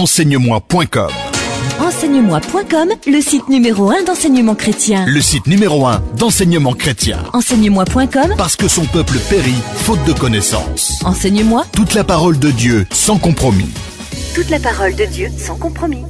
Enseigne-moi.com. Enseigne-moi.com, le site numéro 1 d'enseignement chrétien. Le site numéro 1 d'enseignement chrétien. Enseigne-moi.com, Parce que son peuple périt faute de connaissances. Enseigne-moi. Toute la parole de Dieu sans compromis. Toute la parole de Dieu sans compromis.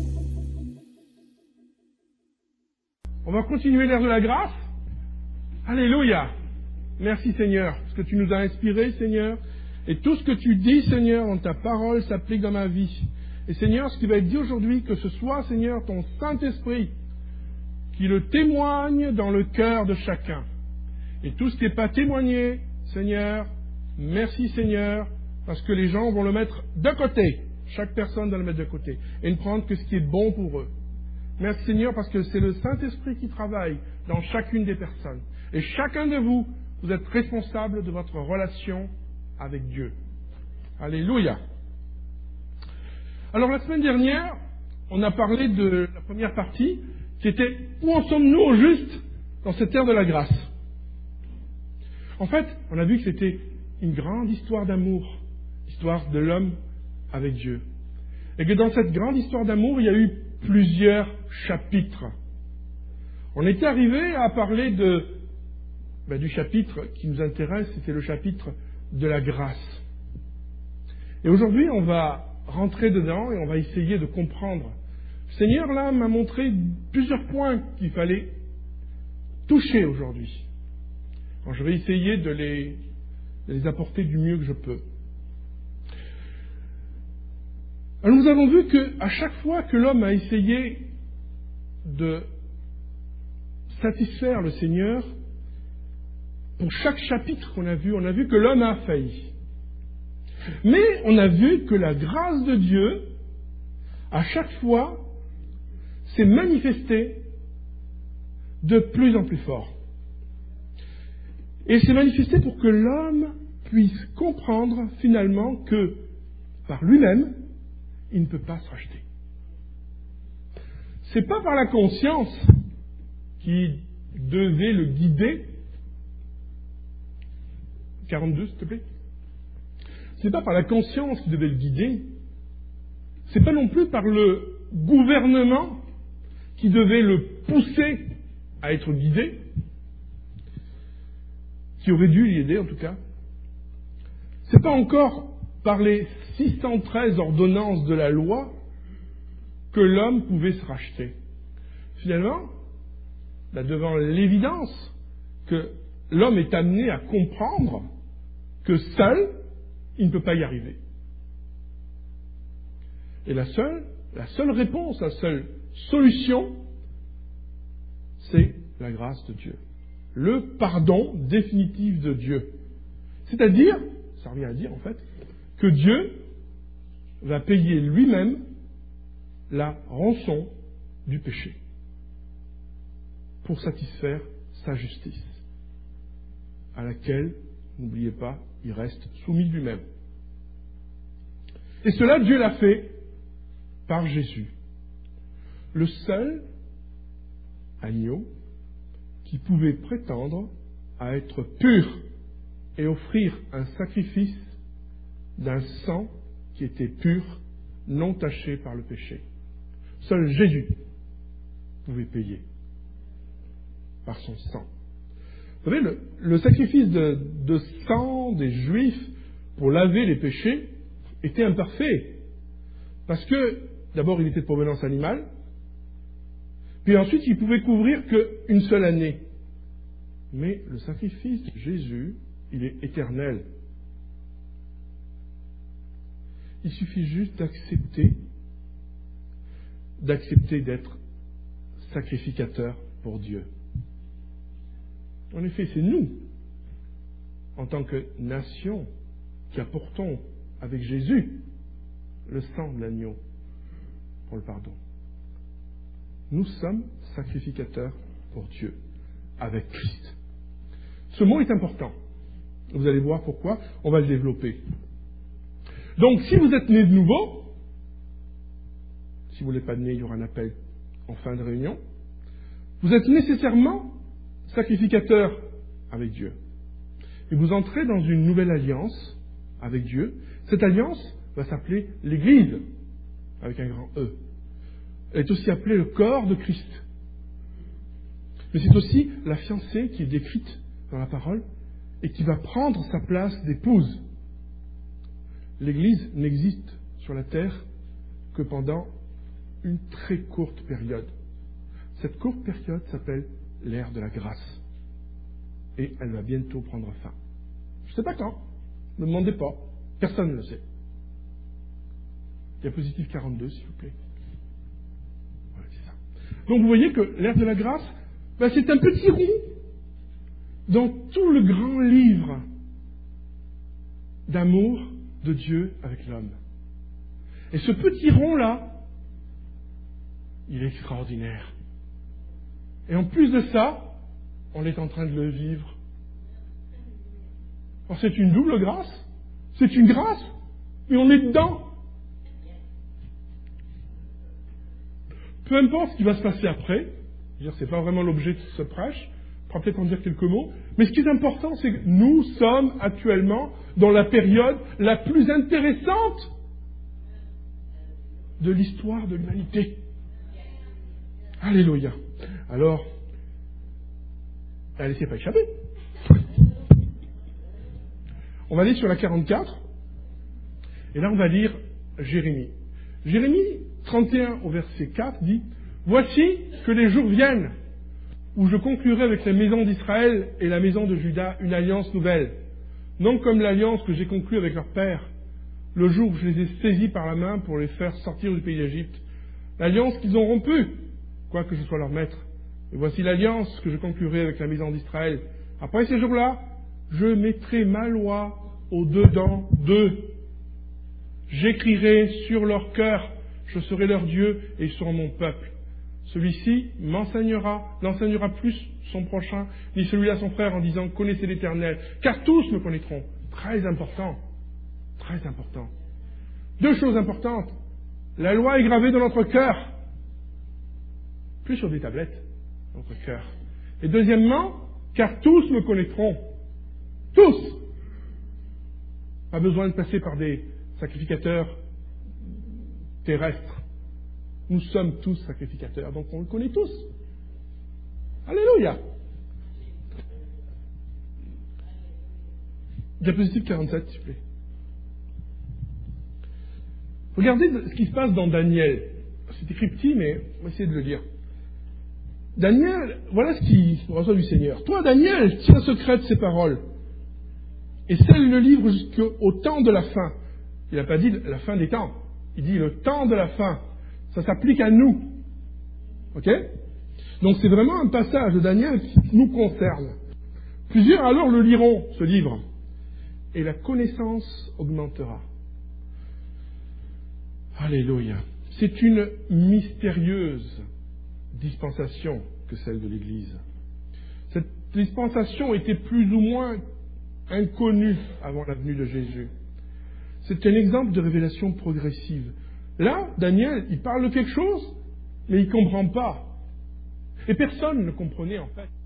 On va continuer l'ère de la grâce. Alléluia. Merci Seigneur, parce que tu nous as inspirés, Seigneur. Et tout ce que tu dis, Seigneur, dans ta parole s'applique dans ma vie. Et Seigneur, ce qui va être dit aujourd'hui, que ce soit, Seigneur, ton Saint-Esprit qui le témoigne dans le cœur de chacun. Et tout ce qui n'est pas témoigné, Seigneur, merci Seigneur, parce que les gens vont le mettre de côté. Chaque personne doit le mettre de côté. Et ne prendre que ce qui est bon pour eux. Merci Seigneur, parce que c'est le Saint-Esprit qui travaille dans chacune des personnes. Et chacun de vous, vous êtes responsable de votre relation avec Dieu. Alléluia. Alors la semaine dernière, on a parlé de la première partie, qui était où en sommes-nous au juste dans cette ère de la grâce. En fait, on a vu que c'était une grande histoire d'amour, l'histoire de l'homme avec Dieu. Et que dans cette grande histoire d'amour, il y a eu plusieurs chapitres. On était arrivé à parler du chapitre qui nous intéresse, c'était le chapitre de la grâce. Et aujourd'hui, on va rentrer dedans et on va essayer de comprendre. Le Seigneur, là, m'a montré plusieurs points qu'il fallait toucher aujourd'hui. Alors, je vais essayer de les apporter du mieux que je peux. Alors, nous avons vu qu'à chaque fois que l'homme a essayé de satisfaire le Seigneur, pour chaque chapitre qu'on a vu, on a vu que l'homme a failli. Mais on a vu que la grâce de Dieu, à chaque fois, s'est manifestée de plus en plus fort. Et s'est manifestée pour que l'homme puisse comprendre finalement que, par lui-même, il ne peut pas se racheter. C'est pas par la conscience qui devait le guider. 42, s'il te plaît. C'est pas par la conscience qui devait le guider. C'est pas non plus par le gouvernement qui devait le pousser à être guidé, qui aurait dû l'y aider en tout cas. C'est pas encore par les 613 ordonnances de la loi que l'homme pouvait se racheter. Finalement, devant l'évidence que l'homme est amené à comprendre que seul, il ne peut pas y arriver. Et la seule réponse, la seule solution, c'est la grâce de Dieu. Le pardon définitif de Dieu. C'est-à-dire, ça revient à dire en fait, que Dieu va payer lui-même la rançon du péché pour satisfaire sa justice, à laquelle, n'oubliez pas, il reste soumis lui-même. Et cela, Dieu l'a fait par Jésus, le seul agneau qui pouvait prétendre à être pur et offrir un sacrifice d'un sang qui était pur, non taché par le péché. Seul Jésus pouvait payer par son sang. Vous savez, le sacrifice de sang des Juifs pour laver les péchés était imparfait. Parce que, d'abord, il était de provenance animale, puis ensuite, il pouvait couvrir qu'une seule année. Mais le sacrifice de Jésus, il est éternel. Il suffit juste d'accepter d'être sacrificateur pour Dieu. En effet, c'est nous, en tant que nation, qui apportons avec Jésus le sang de l'agneau pour le pardon. Nous sommes sacrificateurs pour Dieu, avec Christ. Ce mot est important. Vous allez voir pourquoi, on va le développer. Donc, si vous êtes né de nouveau, si vous n'êtes pas né, il y aura un appel en fin de réunion, vous êtes nécessairement sacrificateur avec Dieu. Et vous entrez dans une nouvelle alliance avec Dieu. Cette alliance va s'appeler l'Église. avec un grand E. Elle est aussi appelée le corps de Christ. Mais c'est aussi la fiancée qui est décrite dans la parole et qui va prendre sa place d'épouse. L'Église n'existe sur la terre que pendant une très courte période. Cette courte période s'appelle l'ère de la grâce. Et elle va bientôt prendre fin. Je ne sais pas quand. Ne me demandez pas. Personne ne le sait. Diapositive 42, s'il vous plaît. Voilà, c'est ça. Donc vous voyez que l'ère de la grâce, c'est un petit rond dans tout le grand livre d'amour de Dieu avec l'homme. Et ce petit rond-là, il est extraordinaire. Et en plus de ça, on est en train de le vivre. Alors c'est une double grâce. C'est une grâce, mais on est dedans. Peu importe ce qui va se passer après, c'est pas vraiment l'objet de ce prêche, on pourra peut-être en dire quelques mots, mais ce qui est important, c'est que nous sommes actuellement dans la période la plus intéressante de l'histoire de l'humanité. Alléluia. Alors, elle ne s'est pas échappée. On va aller sur la 44, et là on va lire Jérémie. Jérémie 31 au verset 4 dit « Voici que les jours viennent où je conclurai avec la maison d'Israël et la maison de Juda une alliance nouvelle, non comme l'alliance que j'ai conclue avec leur père, le jour où je les ai saisis par la main pour les faire sortir du pays d'Égypte, l'alliance qu'ils ont rompue, quoique je sois leur maître. Et voici l'alliance que je conclurai avec la maison d'Israël. Après ces jours-là, je mettrai ma loi au-dedans d'eux. J'écrirai sur leur cœur, je serai leur Dieu et ils seront mon peuple. Celui-ci n'enseignera plus son prochain, ni celui-là son frère en disant « Connaissez l'Éternel », car tous me connaîtront. Très important. Très important. Deux choses importantes. La loi est gravée dans notre cœur. Plus sur des tablettes, dans notre cœur. Et deuxièmement, car tous me connaîtront. Tous. Pas besoin de passer par des sacrificateurs terrestres. Nous sommes tous sacrificateurs, donc on le connaît tous. Alléluia. Diapositive 47, s'il vous plaît. Regardez ce qui se passe dans Daniel. C'est écrit petit, mais on va essayer de le lire. Daniel, voilà ce qu'il reçoit du Seigneur. Toi, Daniel, tiens secrète ces paroles et scelle le livre jusqu'au temps de la fin. Il n'a pas dit la fin des temps. Il dit le temps de la fin. Ça s'applique à nous. Ok ? Donc c'est vraiment un passage de Daniel qui nous concerne. Plusieurs alors le liront, ce livre, et la connaissance augmentera. Alléluia. C'est une mystérieuse dispensation que celle de l'Église. Cette dispensation était plus ou moins inconnue avant la venue de Jésus. C'est un exemple de révélation progressive. Là, Daniel, il parle de quelque chose, mais il ne comprend pas. Et personne ne comprenait en fait.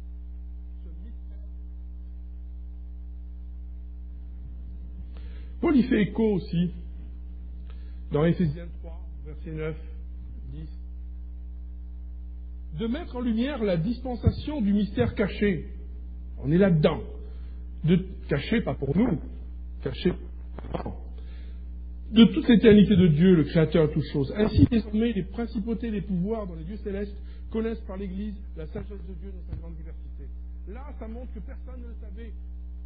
Paul y fait écho aussi, dans Éphésiens 3, versets 9, 10. De mettre en lumière la dispensation du mystère caché. On est là-dedans. Caché, pas pour nous, caché de toute l'éternité de Dieu, le Créateur de toutes choses. Ainsi, désormais, les principautés, les pouvoirs dans les lieux célestes connaissent par l'Église la sagesse de Dieu dans sa grande diversité. Là, ça montre que personne ne le savait.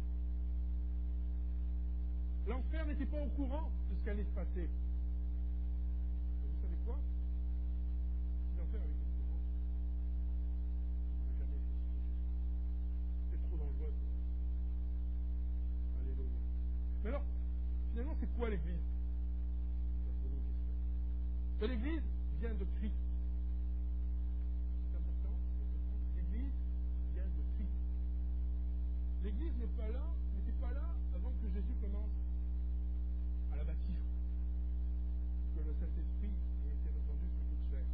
L'enfer n'était pas au courant de ce qui allait se passer. Vous savez quoi ? Si l'enfer avait été au courant, il n'aurait jamais fait ça. C'est trop dangereux. Alléluia. Mais alors, finalement, c'est quoi l'Église ? L'Église vient de Christ. C'est important. L'Église vient de Christ. L'Église n'était pas là avant que Jésus commence à la bâtir. Que le Saint-Esprit ait été répandu sur toute chair.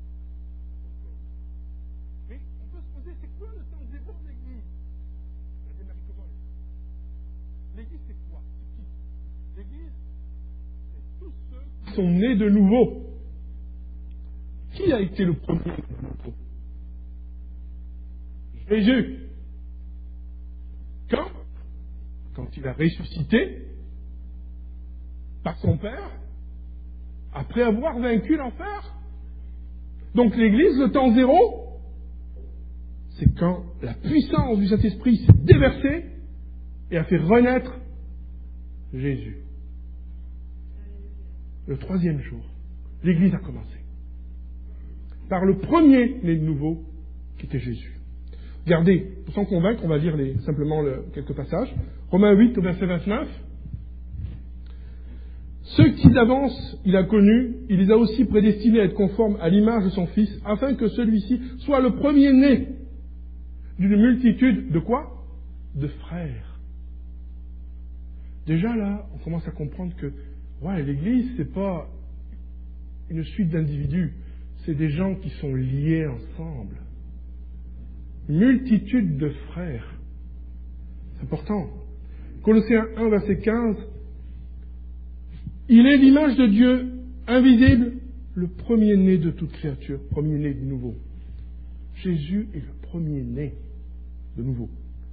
Mais on peut se poser, c'est quoi le temps zéro de l'Église ? Elle a démarré comment l'Église ? L'Église, c'est quoi ? C'est qui ? L'Église, c'est tous ceux qui sont nés de nouveau. Qui a été le premier de nouveau? Jésus. Quand il a ressuscité par son Père, après avoir vaincu l'enfer. Donc l'Église, le temps zéro, c'est quand la puissance du Saint-Esprit s'est déversée et a fait renaître Jésus. Le troisième jour, l'Église a commencé. Par le premier né de nouveau, qui était Jésus. Regardez, pour s'en convaincre, on va lire simplement quelques passages. Romains 8, au verset 29. Ceux qui d'avance il a connus, il les a aussi prédestinés à être conformes à l'image de son Fils, afin que celui-ci soit le premier-né d'une multitude de quoi? De frères. Déjà là, on commence à comprendre que l'Église, c'est pas une suite d'individus, c'est des gens qui sont liés ensemble. Multitude de frères. C'est important. Colossiens 1, verset 15. Il est l'image de Dieu invisible, le premier-né de toute créature, premier-né de nouveau. Jésus est le premier-né de nouveau.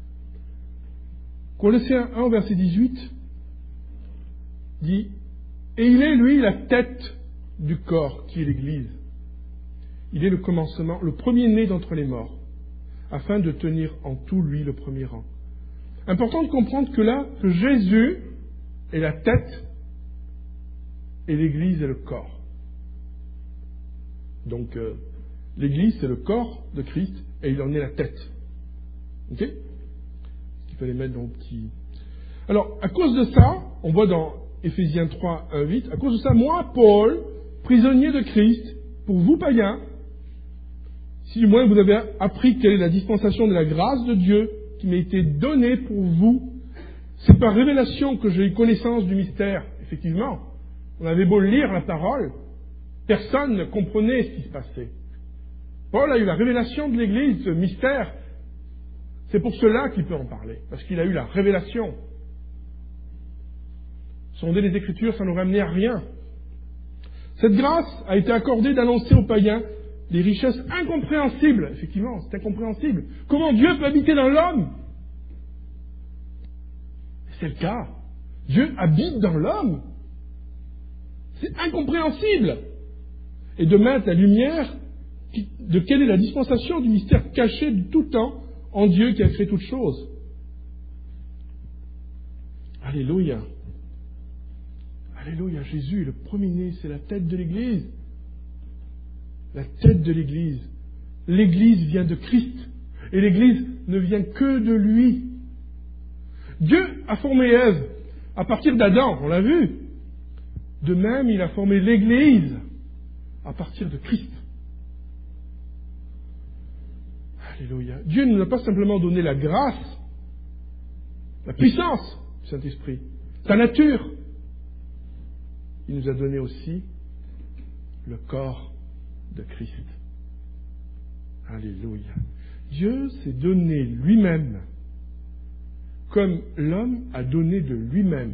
Colossiens 1, verset 18 dit « Et il est, lui, la tête du corps, qui est l'Église. Il est le commencement, le premier-né d'entre les morts, afin de tenir en tout, lui, le premier rang. » Important de comprendre que là, que Jésus est la tête et l'Église est le corps. Donc, l'Église, c'est le corps de Christ et il en est la tête. Ok? Il fallait mettre dans le petit... Alors, à cause de ça, on voit dans Éphésiens 3, 1, 8, à cause de ça, moi, Paul, prisonnier de Christ, pour vous païens, si du moins vous avez appris quelle est la dispensation de la grâce de Dieu qui m'a été donnée pour vous, c'est par révélation que j'ai eu connaissance du mystère. Effectivement, on avait beau lire la parole, personne ne comprenait ce qui se passait. Paul a eu la révélation de l'Église, ce mystère. C'est pour cela qu'il peut en parler, parce qu'il a eu la révélation. Sonder les Écritures, ça n'aurait amené à rien. Cette grâce a été accordée d'annoncer aux païens des richesses incompréhensibles. Effectivement, c'est incompréhensible. Comment Dieu peut habiter dans l'homme? C'est le cas. Dieu habite dans l'homme. C'est incompréhensible. Et de mettre la lumière de quelle est la dispensation du mystère caché de tout temps en Dieu qui a créé toutes choses. Alléluia. Alléluia. Jésus est le premier-né, c'est la tête de l'Église. La tête de l'Église. L'Église vient de Christ. Et l'Église ne vient que de lui. Dieu a formé Ève à partir d'Adam, on l'a vu. De même, il a formé l'Église à partir de Christ. Alléluia. Dieu ne nous a pas simplement donné la grâce, la puissance du Saint-Esprit, sa nature. Il nous a donné aussi le corps de Christ. Alléluia. Dieu s'est donné lui-même comme l'homme a donné de lui-même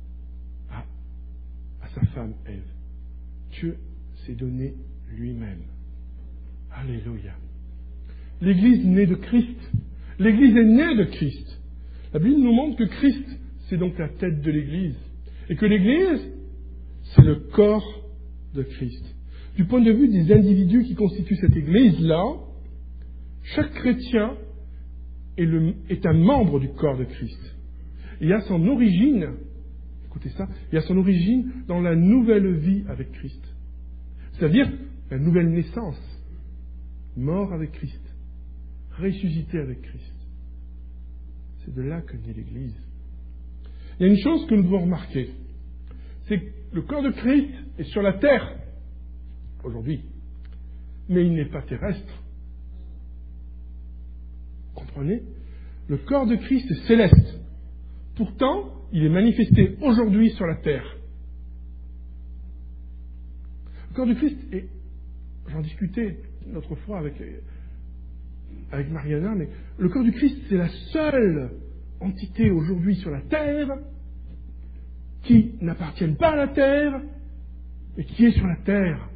à sa femme Ève. Dieu s'est donné lui-même. Alléluia. L'Église naît de Christ. L'Église est née de Christ. La Bible nous montre que Christ, c'est donc la tête de l'Église. Et que l'Église, c'est le corps de Christ. Du point de vue des individus qui constituent cette Église-là, chaque chrétien est un membre du corps de Christ. Et il a son origine, écoutez ça, il a son origine dans la nouvelle vie avec Christ. C'est-à-dire la nouvelle naissance. Mort avec Christ. Ressuscité avec Christ. C'est de là que naît l'Église. Il y a une chose que nous devons remarquer. C'est que le corps de Christ est sur la terre aujourd'hui. Mais il n'est pas terrestre. Vous comprenez? Le corps de Christ est céleste. Pourtant, il est manifesté aujourd'hui sur la terre. Le corps de Christ est... J'en discutais l'autre fois avec Mariana, mais le corps du Christ, c'est la seule entité aujourd'hui sur la terre qui n'appartienne pas à la terre et qui est sur la terre.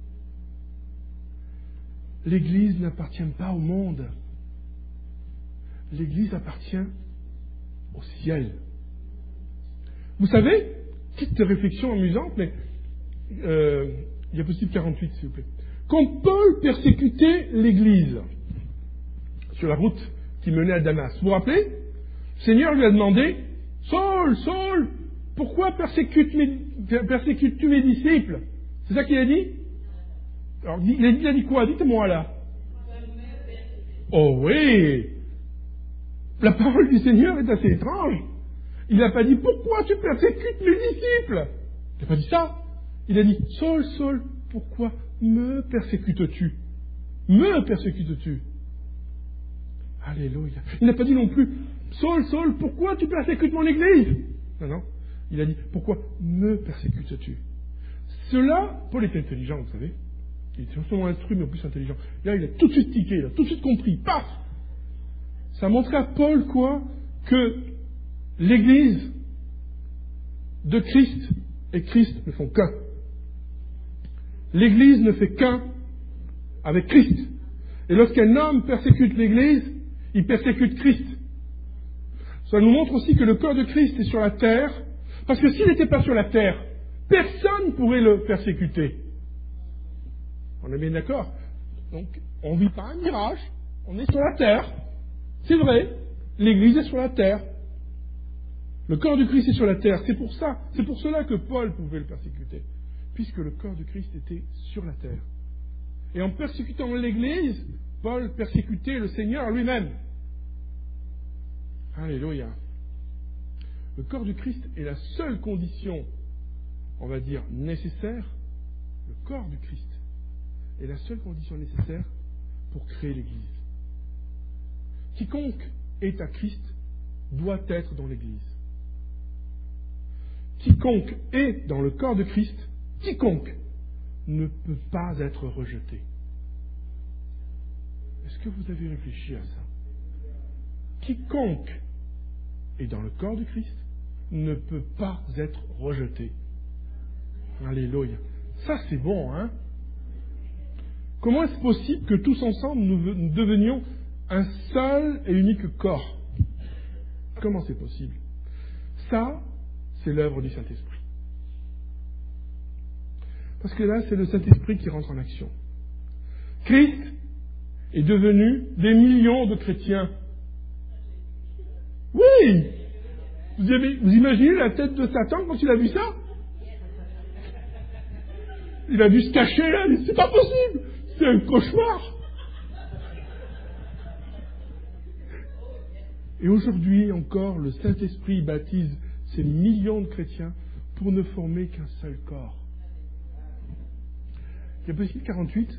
L'Église n'appartient pas au monde. L'Église appartient au ciel. Vous savez, petite réflexion amusante, mais diapositive 48, s'il vous plaît. Quand Paul persécutait l'Église sur la route qui menait à Damas, vous vous rappelez? Le Seigneur lui a demandé, Saul, Saul, pourquoi persécutes-tu mes disciples? C'est ça qu'il a dit? Alors, il a dit quoi? Dites-moi là. Oh oui! La parole du Seigneur est assez étrange. Il n'a pas dit, pourquoi tu persécutes mes disciples? Il n'a pas dit ça. Il a dit, Saul, Saul, pourquoi me persécutes-tu? Me persécutes-tu? Alléluia. Il n'a pas dit non plus, Saul, Saul, pourquoi tu persécutes mon Église? Non, non. Il a dit, pourquoi me persécutes-tu? Cela, Paul est intelligent, vous savez. Il était non seulement instruit, mais en plus intelligent. Là, il a tout de suite tiqué, il a tout de suite compris. Paf! Ça montrait à Paul, quoi? Que l'Église de Christ et Christ ne font qu'un. L'Église ne fait qu'un avec Christ. Et lorsqu'un homme persécute l'Église, il persécute Christ. Ça nous montre aussi que le corps de Christ est sur la terre, parce que s'il n'était pas sur la terre, personne ne pourrait le persécuter. On est bien d'accord? Donc, on ne vit pas un mirage, on est sur la terre. C'est vrai, l'Église est sur la terre. Le corps du Christ est sur la terre. C'est pour cela que Paul pouvait le persécuter, puisque le corps du Christ était sur la terre. Et en persécutant l'Église, Paul persécutait le Seigneur lui-même. Alléluia. Le corps du Christ est la seule condition, on va dire, nécessaire. Le corps du Christ est la seule condition nécessaire pour créer l'Église. Quiconque est à Christ doit être dans l'Église. Quiconque est dans le corps de Christ, quiconque ne peut pas être rejeté. Est-ce que vous avez réfléchi à ça? Quiconque est dans le corps de Christ ne peut pas être rejeté. Alléluia. Ça, c'est bon, hein? Comment est-ce possible que tous ensemble nous devenions un seul et unique corps? Comment c'est possible? Ça, c'est l'œuvre du Saint-Esprit. Parce que là, c'est le Saint-Esprit qui rentre en action. Christ est devenu des millions de chrétiens. Oui! Vous imaginez la tête de Satan quand il a vu ça? Il a dû se cacher là, il dit, c'est pas possible! C'est un cauchemar! Et aujourd'hui encore, le Saint-Esprit baptise ces millions de chrétiens pour ne former qu'un seul corps. Diapositive 48.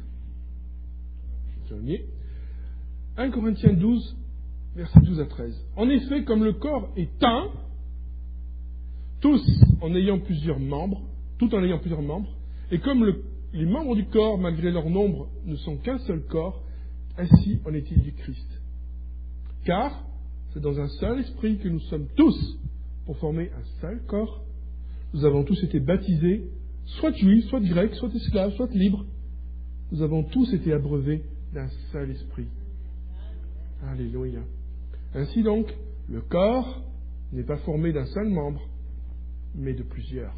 1 Corinthiens 12, versets 12 à 13. En effet, comme le corps est un, tout en ayant plusieurs membres, et comme les membres du corps, malgré leur nombre, ne sont qu'un seul corps, ainsi en est-il du Christ. Car c'est dans un seul esprit que nous sommes tous pour former un seul corps. Nous avons tous été baptisés, soit juifs, soit grecs, soit esclaves, soit libres. Nous avons tous été abreuvés d'un seul esprit. Alléluia. Ainsi donc, le corps n'est pas formé d'un seul membre, mais de plusieurs.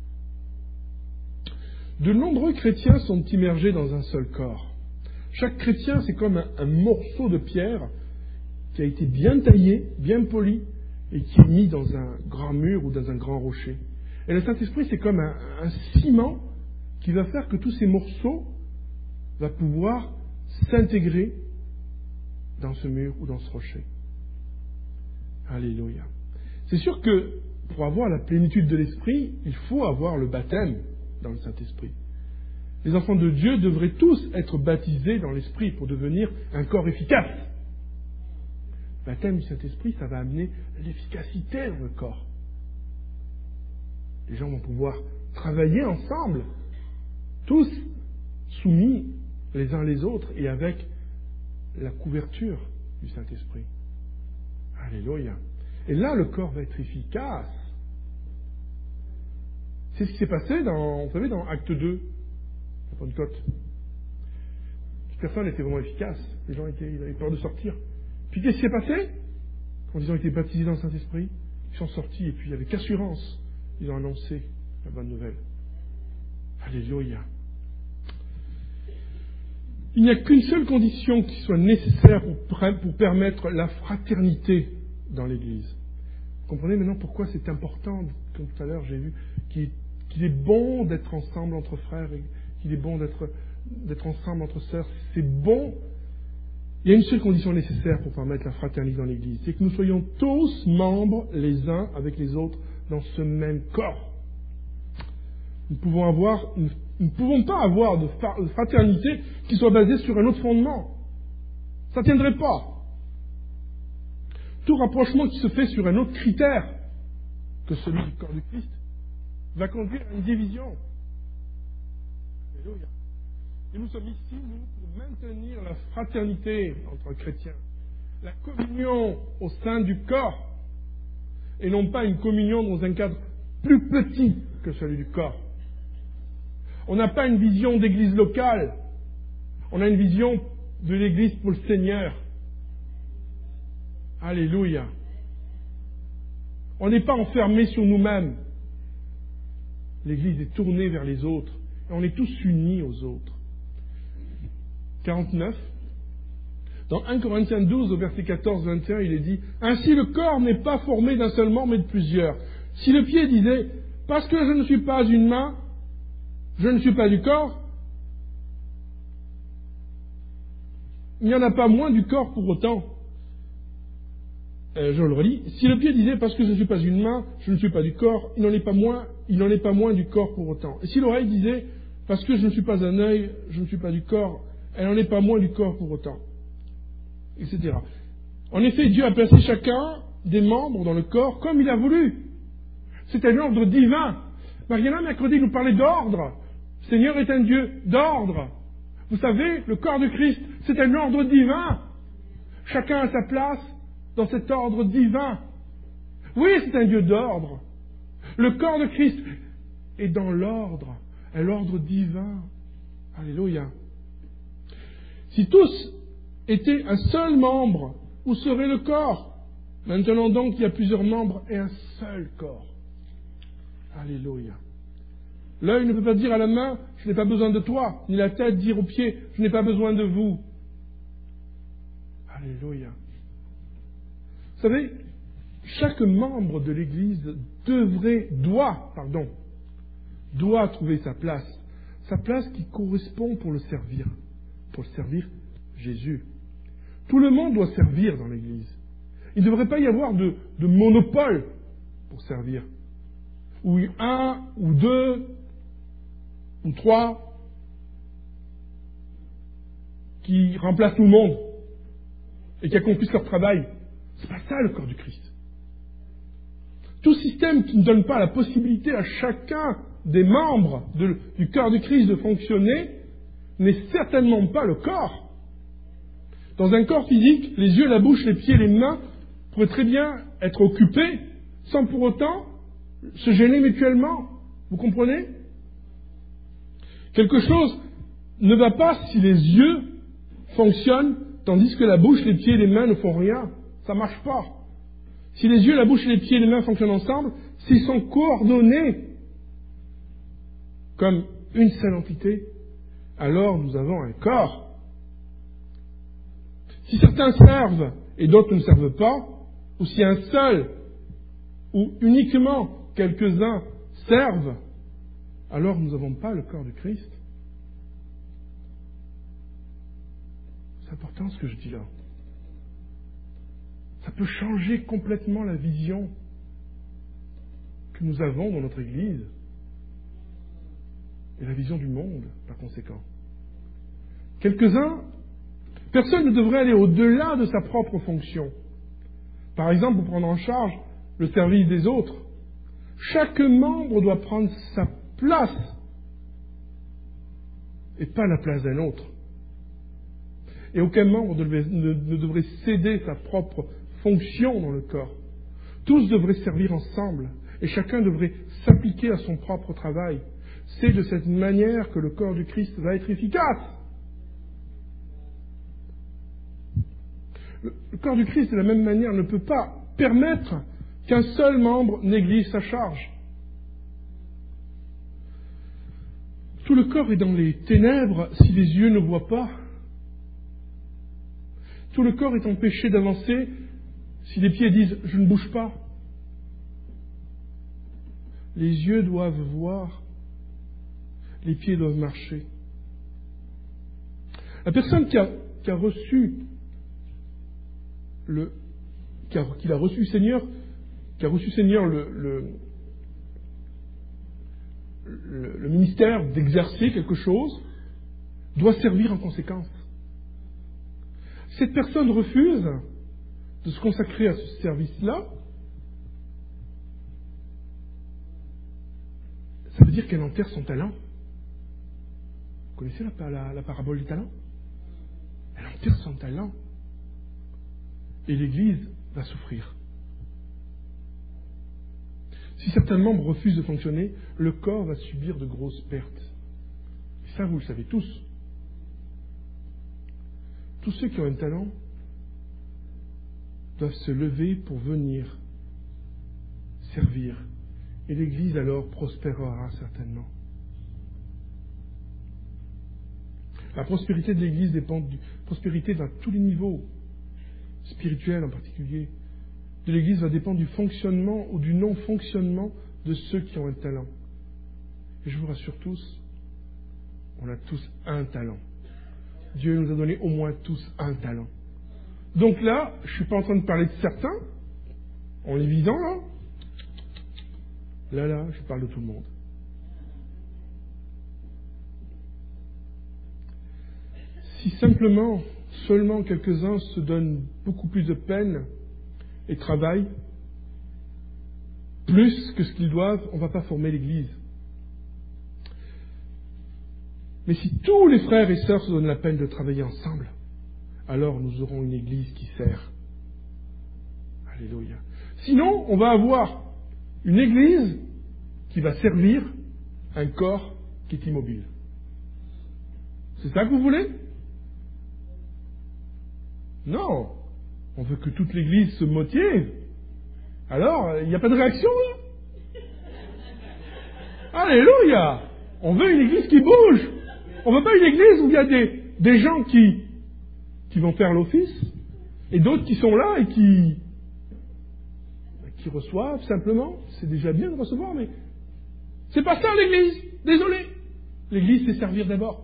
De nombreux chrétiens sont immergés dans un seul corps. Chaque chrétien, c'est comme un morceau de pierre qui a été bien taillé, bien poli, et qui est mis dans un grand mur ou dans un grand rocher. Et le Saint-Esprit, c'est comme un ciment qui va faire que tous ces morceaux vont pouvoir s'intégrer dans ce mur ou dans ce rocher. Alléluia. C'est sûr que pour avoir la plénitude de l'Esprit, il faut avoir le baptême dans le Saint-Esprit. Les enfants de Dieu devraient tous être baptisés dans l'Esprit pour devenir un corps efficace. Le baptême du Saint-Esprit, ça va amener l'efficacité dans le corps. Les gens vont pouvoir travailler ensemble, tous soumis les uns les autres et avec la couverture du Saint-Esprit. Alléluia. Et là, le corps va être efficace. C'est ce qui s'est passé dans Acte 2, à Pentecôte. Personne n'était vraiment efficace. Les gens ils avaient peur de sortir. Puis qu'est-ce qui s'est passé? Quand ils ont été baptisés dans le Saint-Esprit, ils sont sortis et puis avec assurance, ils ont annoncé la bonne nouvelle. Alléluia. Il n'y a qu'une seule condition qui soit nécessaire pour permettre la fraternité dans l'Église. Vous comprenez maintenant pourquoi c'est important, comme tout à l'heure j'ai vu, qu'il est bon d'être ensemble entre frères, et qu'il est bon d'être ensemble entre sœurs. C'est bon. Il y a une seule condition nécessaire pour permettre la fraternité dans l'Église, c'est que nous soyons tous membres les uns avec les autres dans ce même corps. Nous ne pouvons pas avoir de fraternité qui soit basée sur un autre fondement. Ça ne tiendrait pas. Tout rapprochement qui se fait sur un autre critère que celui du corps du Christ va conduire à une division. Alléluia. Et nous sommes ici, nous, pour maintenir la fraternité entre chrétiens, la communion au sein du corps, et non pas une communion dans un cadre plus petit que celui du corps. On n'a pas une vision d'église locale, on a une vision de l'église pour le Seigneur. Alléluia. On n'est pas enfermé sur nous-mêmes. L'église est tournée vers les autres, et on est tous unis aux autres. 49. Dans 1 Corinthiens 12, au verset 14-21, il est dit « Ainsi le corps n'est pas formé d'un seul membre, mais de plusieurs. Si le pied disait « Parce que je ne suis pas une main, je ne suis pas du corps », il n'y en a pas moins du corps pour autant. Je le relis. Si le pied disait « Parce que je ne suis pas une main, je ne suis pas du corps », il n'en est pas moins du corps pour autant. Et si l'oreille disait « Parce que je ne suis pas un œil, je ne suis pas du corps », elle n'en est pas moins du corps pour autant. Etc. En effet, Dieu a placé chacun des membres dans le corps comme il a voulu. C'est un ordre divin. Mariana, mercredi, nous parlait d'ordre. Le Seigneur est un Dieu d'ordre. Vous savez, le corps de Christ, c'est un ordre divin. Chacun a sa place dans cet ordre divin. Oui, c'est un Dieu d'ordre. Le corps de Christ est dans l'ordre, l'ordre divin. Alléluia. Si tous étaient un seul membre, où serait le corps? Maintenant donc, il y a plusieurs membres et un seul corps. Alléluia. L'œil ne peut pas dire à la main, je n'ai pas besoin de toi, ni la tête dire aux pieds, je n'ai pas besoin de vous. Alléluia. Vous savez, chaque membre de l'Église doit trouver sa place qui correspond pour le servir Jésus. Tout le monde doit servir dans l'Église. Il ne devrait pas y avoir de monopole pour servir. Ou un, ou deux, ou trois qui remplacent tout le monde et qui accomplissent leur travail. C'est pas ça le corps du Christ. Tout système qui ne donne pas la possibilité à chacun des membres du corps du Christ de fonctionner n'est certainement pas le corps. Dans un corps physique, les yeux, la bouche, les pieds, les mains pourraient très bien être occupés sans pour autant se gêner mutuellement. Vous comprenez? Quelque chose ne va pas si les yeux fonctionnent tandis que la bouche, les pieds et les mains ne font rien. Ça ne marche pas. Si les yeux, la bouche, les pieds et les mains fonctionnent ensemble, s'ils sont coordonnés comme une seule entité, alors nous avons un corps. Si certains servent et d'autres ne servent pas, ou si un seul ou uniquement quelques-uns servent, alors nous n'avons pas le corps du Christ. C'est important ce que je dis là. Ça peut changer complètement la vision que nous avons dans notre Église et la vision du monde, par conséquent. Personne ne devrait aller au-delà de sa propre fonction. Par exemple, pour prendre en charge le service des autres. Chaque membre doit prendre sa place et pas la place d'un autre. Et aucun membre ne devrait céder sa propre fonction dans le corps. Tous devraient servir ensemble. et chacun devrait s'appliquer à son propre travail. C'est de cette manière que le corps du Christ va être efficace. Le corps du Christ, de la même manière, ne peut pas permettre qu'un seul membre néglige sa charge. Tout le corps est dans les ténèbres si les yeux ne voient pas. Tout le corps est empêché d'avancer si les pieds disent « je ne bouge pas ». Les yeux doivent voir, les pieds doivent marcher. La personne qui a reçu Seigneur le ministère d'exercer quelque chose, doit servir en conséquence. Cette personne refuse de se consacrer à ce service-là, ça veut dire qu'elle enterre son talent. Vous connaissez la parabole du talent ? Elle enterre son talent. Et l'Église va souffrir. Si certains membres refusent de fonctionner, le corps va subir de grosses pertes. Et ça, vous le savez tous. Tous ceux qui ont un talent doivent se lever pour venir servir. Et l'Église alors prospérera certainement. La prospérité de l'Église dépend de prospérité dans tous les niveaux, spirituels en particulier. De l'Église va dépendre du fonctionnement ou du non-fonctionnement de ceux qui ont un talent. Et je vous rassure tous, on a tous un talent. Dieu nous a donné au moins tous un talent. Donc là, je ne suis pas en train de parler de certains, en les visant là. Là, je parle de tout le monde. Si seulement quelques-uns se donnent beaucoup plus de peine et travaillent, plus que ce qu'ils doivent, on ne va pas former l'Église. Mais si tous les frères et sœurs se donnent la peine de travailler ensemble, alors nous aurons une Église qui sert. Alléluia. Sinon, on va avoir une Église qui va servir un corps qui est immobile. C'est ça que vous voulez ? Non. On veut que toute l'Église se motive. Alors, il n'y a pas de réaction, là ? Alléluia ! On veut une Église qui bouge. On ne veut pas une Église où il y a des gens qui vont faire l'office et d'autres qui sont là et qui reçoivent simplement. C'est déjà bien de recevoir, mais c'est pas ça l'Église. Désolé. L'Église, c'est servir d'abord.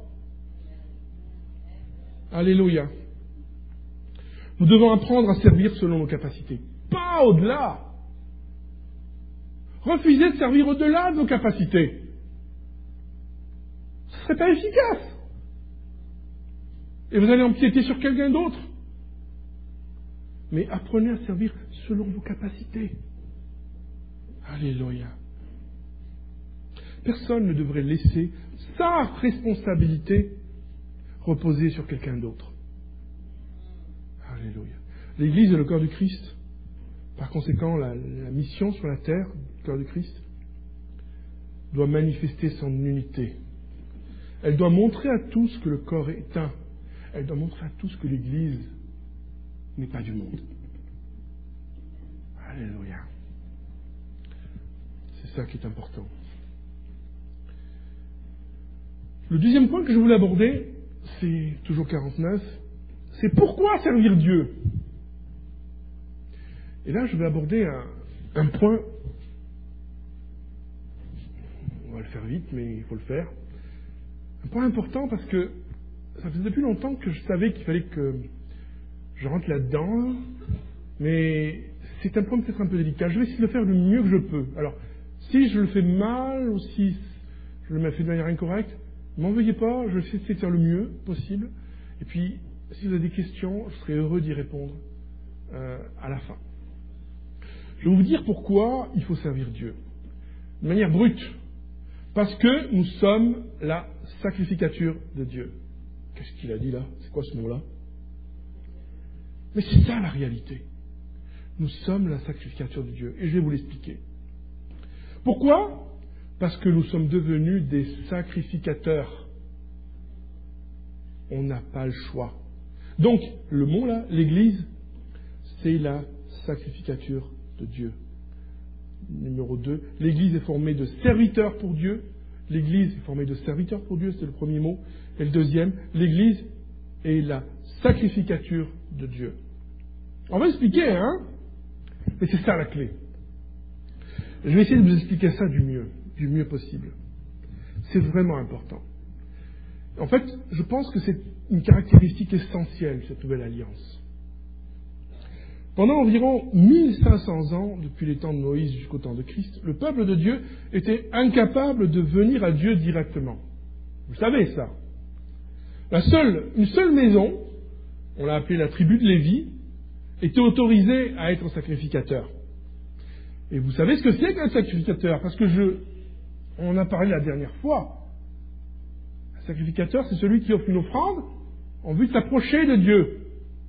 Alléluia. Nous devons apprendre à servir selon nos capacités, pas au-delà. Refuser de servir au-delà de nos capacités, ce ne serait pas efficace. Et vous allez empiéter sur quelqu'un d'autre. Mais apprenez à servir selon vos capacités. Alléluia. Personne ne devrait laisser sa responsabilité reposer sur quelqu'un d'autre. Alléluia. L'Église est le corps du Christ. Par conséquent, la mission sur la terre du corps du Christ doit manifester son unité. Elle doit montrer à tous que le corps est un. Elle doit montrer à tous que l'Église n'est pas du monde. Alléluia. C'est ça qui est important. Le deuxième point que je voulais aborder, c'est toujours 49, c'est pourquoi servir Dieu. Et là, je vais aborder un point, on va le faire vite, mais il faut le faire, un point important parce que ça faisait depuis longtemps que je savais qu'il fallait que je rentre là-dedans, mais c'est un point peut-être un peu délicat. Je vais essayer de le faire le mieux que je peux. Alors, si je le fais mal ou si je le fais de manière incorrecte, ne m'en veuillez pas, je vais essayer de faire le mieux possible. Et puis, si vous avez des questions, je serai heureux d'y répondre à la fin. Je vais vous dire pourquoi il faut servir Dieu. De manière brute. Parce que nous sommes la sacrificature de Dieu. Qu'est-ce qu'il a dit là ? C'est quoi ce mot-là ? Mais c'est ça la réalité. Nous sommes la sacrificature de Dieu. Et je vais vous l'expliquer. Pourquoi ? Parce que nous sommes devenus des sacrificateurs. On n'a pas le choix. Donc, le mot là, l'Église, c'est la sacrificature de Dieu. Numéro 2, l'Église est formée de serviteurs pour Dieu. L'Église est formée de serviteurs pour Dieu, c'est le premier mot. Et le deuxième, l'Église est la sacrificature de Dieu. On va expliquer, hein ? Mais c'est ça la clé. Je vais essayer de vous expliquer ça du mieux possible. C'est vraiment important. En fait, je pense que c'est une caractéristique essentielle, cette nouvelle alliance. Pendant environ 1500 ans, depuis les temps de Moïse jusqu'au temps de Christ, le peuple de Dieu était incapable de venir à Dieu directement. Vous savez ça. Une seule maison, on l'a appelée la tribu de Lévi, était autorisée à être sacrificateur. Et vous savez ce que c'est qu'un sacrificateur ? Parce que on en a parlé la dernière fois. Un sacrificateur, c'est celui qui offre une offrande en vue de s'approcher de Dieu.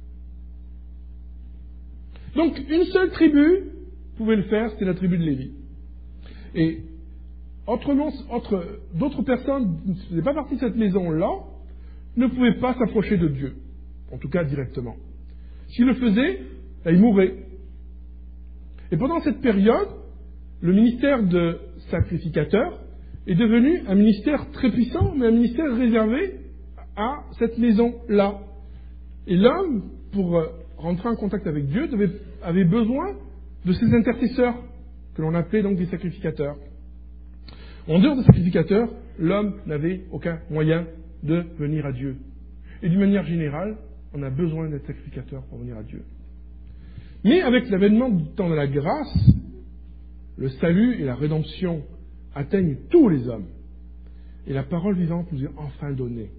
Donc, une seule tribu pouvait le faire, c'était la tribu de Lévi. Et d'autres personnes qui ne faisaient pas partie de cette maison-là ne pouvaient pas s'approcher de Dieu, en tout cas directement. S'ils le faisaient, ils mourraient. Et pendant cette période, le ministère de sacrificateur est devenu un ministère très puissant, mais un ministère réservé à cette maison-là. Et l'homme, pour rentrer en contact avec Dieu, avait besoin de ses intercesseurs, que l'on appelait donc des sacrificateurs. En dehors des sacrificateurs, l'homme n'avait aucun moyen de venir à Dieu. Et d'une manière générale, on a besoin d'être sacrificateur pour venir à Dieu. Mais avec l'avènement du temps de la grâce, le salut et la rédemption atteignent tous les hommes. Et la parole vivante nous est enfin donnée.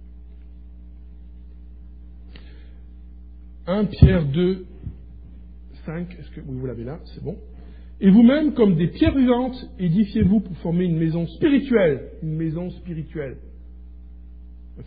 1 Pierre 2, 5, oui, vous l'avez là, c'est bon. Et vous-même, comme des pierres vivantes, édifiez-vous pour former une maison spirituelle. Une maison spirituelle. Ok ?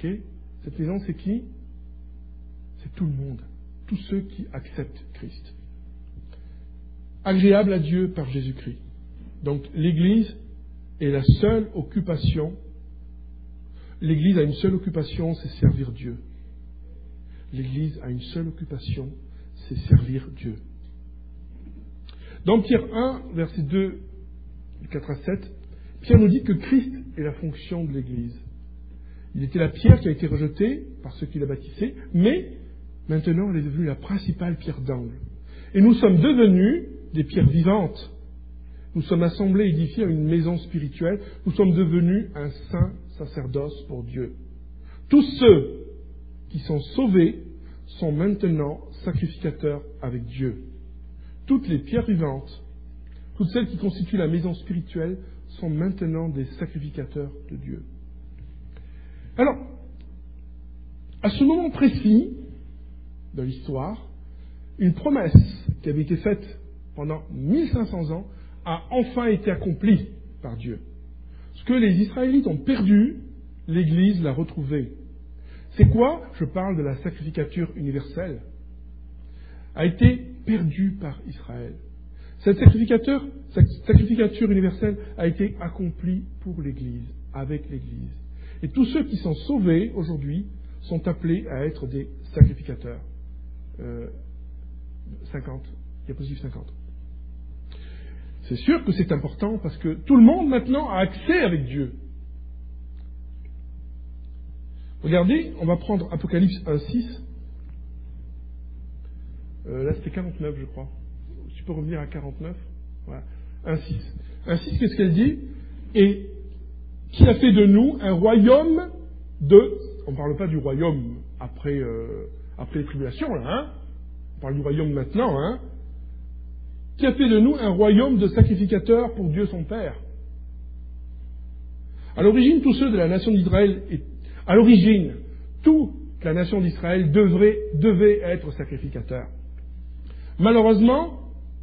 Cette maison, c'est qui ? C'est tout le monde. Tous ceux qui acceptent Christ. Agréable à Dieu par Jésus-Christ. Donc, l'Église est la seule occupation. L'Église a une seule occupation, c'est servir Dieu. L'Église a une seule occupation, c'est servir Dieu. Dans Pierre 1, verset 2, 4 à 7, Pierre nous dit que Christ est la fonction de l'Église. Il était la pierre qui a été rejetée par ceux qui la bâtissaient, mais maintenant elle est devenue la principale pierre d'angle. Et nous sommes devenus des pierres vivantes. Nous sommes assemblés, édifiés à une maison spirituelle. Nous sommes devenus un saint sacerdoce pour Dieu. Tous ceux qui sont sauvés sont maintenant sacrificateurs avec Dieu. Toutes les pierres vivantes, toutes celles qui constituent la maison spirituelle, sont maintenant des sacrificateurs de Dieu. Alors, à ce moment précis de l'histoire, une promesse qui avait été faite pendant 1500 ans a enfin été accomplie par Dieu. Ce que les Israélites ont perdu, l'Église l'a retrouvé. C'est quoi ? Je parle de la sacrificature universelle. A été perdue par Israël. Cette sacrificature universelle a été accomplie pour l'Église, avec l'Église. Et tous ceux qui sont sauvés aujourd'hui sont appelés à être des sacrificateurs. 50, diapositive 50. C'est sûr que c'est important parce que tout le monde maintenant a accès avec Dieu. Regardez, on va prendre Apocalypse 1.6. Là c'était 49 je crois. Tu peux revenir à 49. Voilà. 1.6. 1.6, qu'est-ce qu'elle dit ? Et qui a fait de nous un royaume de... On ne parle pas du royaume après les tribulations, là, hein ? On parle du royaume maintenant, hein ? Qui a fait de nous un royaume de sacrificateurs pour Dieu son Père. À l'origine, tous ceux de la nation d'Israël... À l'origine, toute la nation d'Israël devait être sacrificateur. Malheureusement,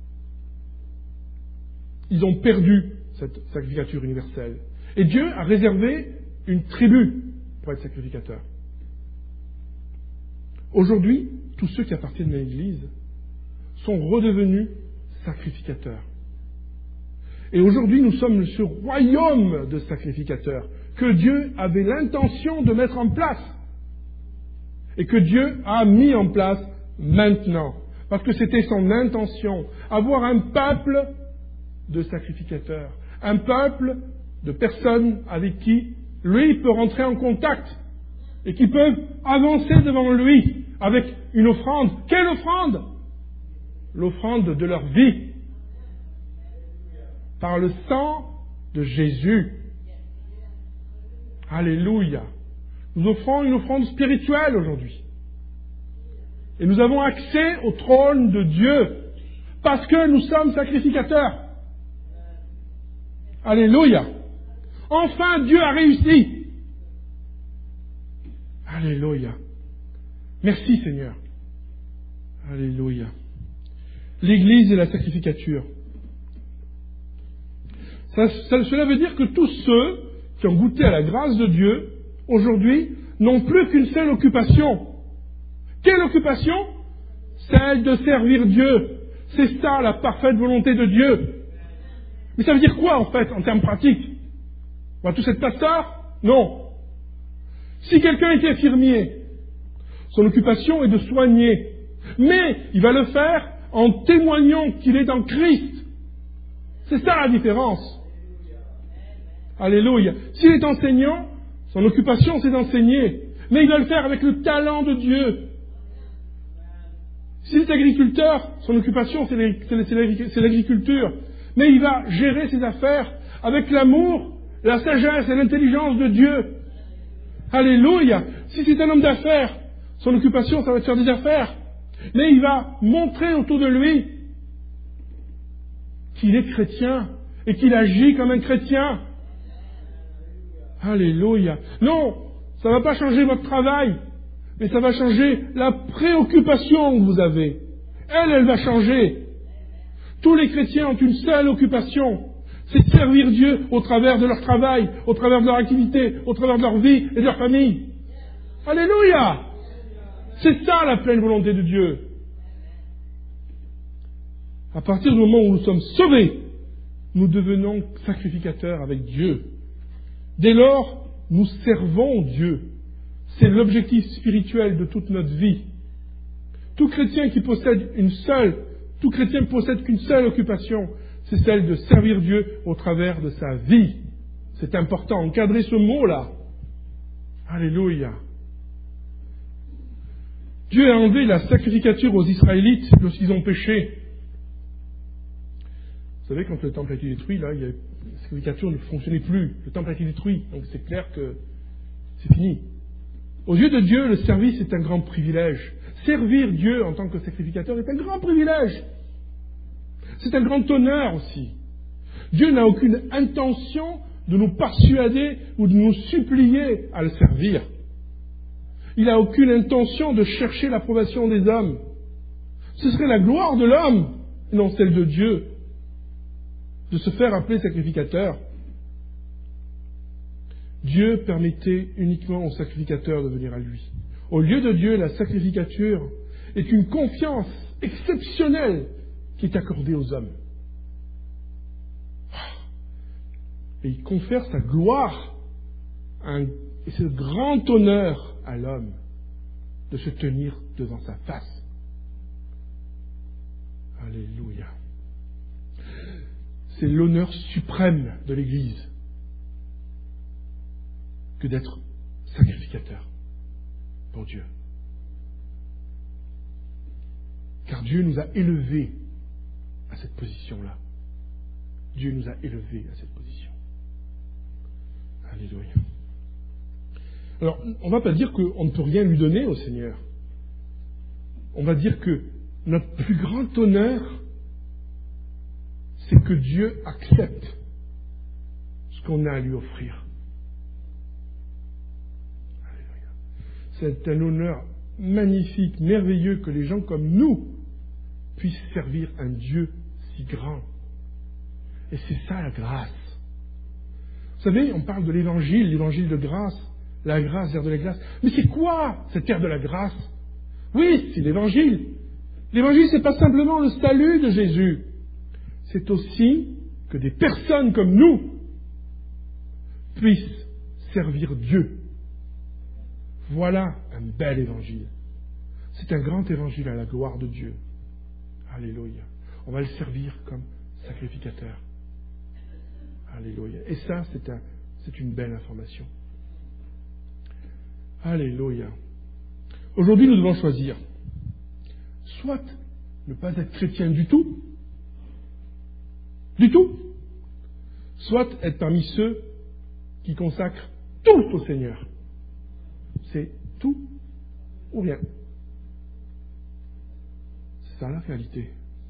ils ont perdu cette sacrificature universelle. Et Dieu a réservé une tribu pour être sacrificateur. Aujourd'hui, tous ceux qui appartiennent à l'Église sont redevenus sacrificateurs. Et aujourd'hui, nous sommes ce royaume de sacrificateurs que Dieu avait l'intention de mettre en place et que Dieu a mis en place maintenant. Parce que c'était son intention, avoir un peuple de sacrificateurs, un peuple de personnes avec qui lui peut rentrer en contact et qui peuvent avancer devant lui avec une offrande. Quelle offrande? L'offrande de leur vie. Par le sang de Jésus. Alléluia. Nous offrons une offrande spirituelle aujourd'hui. Et nous avons accès au trône de Dieu parce que nous sommes sacrificateurs. Alléluia. Enfin, Dieu a réussi. Alléluia. Merci Seigneur. Alléluia. L'Église et la sacrificature. Cela veut dire que tous ceux qui ont goûté à la grâce de Dieu, aujourd'hui, n'ont plus qu'une seule occupation. Quelle occupation? Celle de servir Dieu. C'est ça la parfaite volonté de Dieu. Mais ça veut dire quoi en fait, en termes pratiques? On va tous être pasteurs? Non. Si quelqu'un est infirmier, son occupation est de soigner. Mais il va le faire en témoignant qu'il est en Christ. C'est ça la différence. Alléluia. S'il est enseignant, son occupation c'est d'enseigner. Mais il va le faire avec le talent de Dieu. S'il est agriculteur, son occupation c'est l'agriculture. Mais il va gérer ses affaires avec l'amour, la sagesse et l'intelligence de Dieu. Alléluia. Si c'est un homme d'affaires, son occupation ça va être faire des affaires. Mais il va montrer autour de lui qu'il est chrétien et qu'il agit comme un chrétien. Alléluia. Non, ça ne va pas changer votre travail, mais ça va changer la préoccupation que vous avez. Elle va changer. Tous les chrétiens ont une seule occupation, c'est de servir Dieu au travers de leur travail, au travers de leur activité, au travers de leur vie et de leur famille. Alléluia. C'est ça la pleine volonté de Dieu. À partir du moment où nous sommes sauvés, nous devenons sacrificateurs avec Dieu. Dès lors, nous servons Dieu. C'est l'objectif spirituel de toute notre vie. Tout chrétien possède qu'une seule occupation, c'est celle de servir Dieu au travers de sa vie. C'est important, encadrer ce mot-là. Alléluia. Dieu a enlevé la sacrificature aux Israélites lorsqu'ils ont péché. Vous savez, quand le temple a été détruit, la sacrificature ne fonctionnait plus. Le temple a été détruit, donc c'est clair que c'est fini. Aux yeux de Dieu, le service est un grand privilège. Servir Dieu en tant que sacrificateur est un grand privilège. C'est un grand honneur aussi. Dieu n'a aucune intention de nous persuader ou de nous supplier à le servir. Il n'a aucune intention de chercher l'approbation des hommes. Ce serait la gloire de l'homme, non celle de Dieu, de se faire appeler sacrificateur. Dieu permettait uniquement aux sacrificateurs de venir à lui. Au lieu de Dieu, la sacrificature est une confiance exceptionnelle qui est accordée aux hommes. Et il confère sa gloire et ce grand honneur à l'homme de se tenir devant sa face. Alléluia. C'est l'honneur suprême de l'Église que d'être sacrificateur pour Dieu. Car Dieu nous a élevés à cette position-là. Dieu nous a élevés à cette position. Alléluia. Alors, on ne va pas dire qu'on ne peut rien lui donner au Seigneur. On va dire que notre plus grand honneur, c'est que Dieu accepte ce qu'on a à lui offrir. Alléluia. C'est un honneur magnifique, merveilleux, que les gens comme nous puissent servir un Dieu si grand. Et c'est ça la grâce. Vous savez, on parle de l'évangile de grâce, la grâce, l'ère de la grâce. Mais c'est quoi cette ère de la grâce? Oui, c'est l'évangile. L'évangile, c'est pas simplement le salut de Jésus. C'est aussi que des personnes comme nous puissent servir Dieu. Voilà un bel évangile. C'est un grand évangile à la gloire de Dieu. Alléluia. On va le servir comme sacrificateur. Alléluia. Et ça, c'est une belle information. Alléluia. Aujourd'hui, nous devons choisir. Soit ne pas être chrétien du tout, soit être parmi ceux qui consacrent tout au Seigneur. C'est tout ou rien. C'est ça la réalité.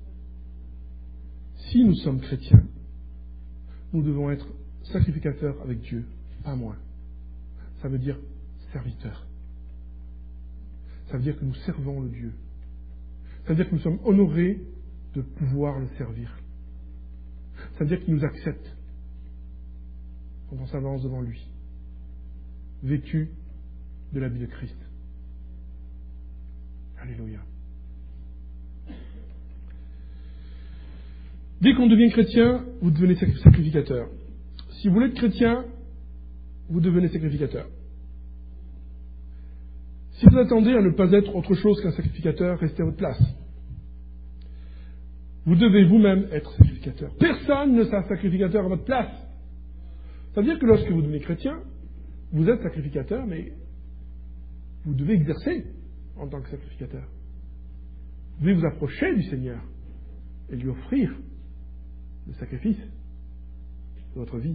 Si nous sommes chrétiens, nous devons être sacrificateurs avec Dieu, pas moins. Ça veut dire serviteurs. Ça veut dire que nous servons le Dieu. Ça veut dire que nous sommes honorés de pouvoir le servir. Ça veut dire qu'il nous accepte quand on s'avance devant lui, vêtu de l'habit de Christ. Alléluia. Dès qu'on devient chrétien, vous devenez sacrificateur. Si vous voulez être chrétien, vous devenez sacrificateur. Si vous attendez à ne pas être autre chose qu'un sacrificateur, restez à votre place. Vous devez vous-même être sacrificateur. Personne ne sera sacrificateur à votre place. Ça veut dire que lorsque vous devenez chrétien, vous êtes sacrificateur, mais vous devez exercer en tant que sacrificateur. Vous devez vous approcher du Seigneur et lui offrir le sacrifice de votre vie.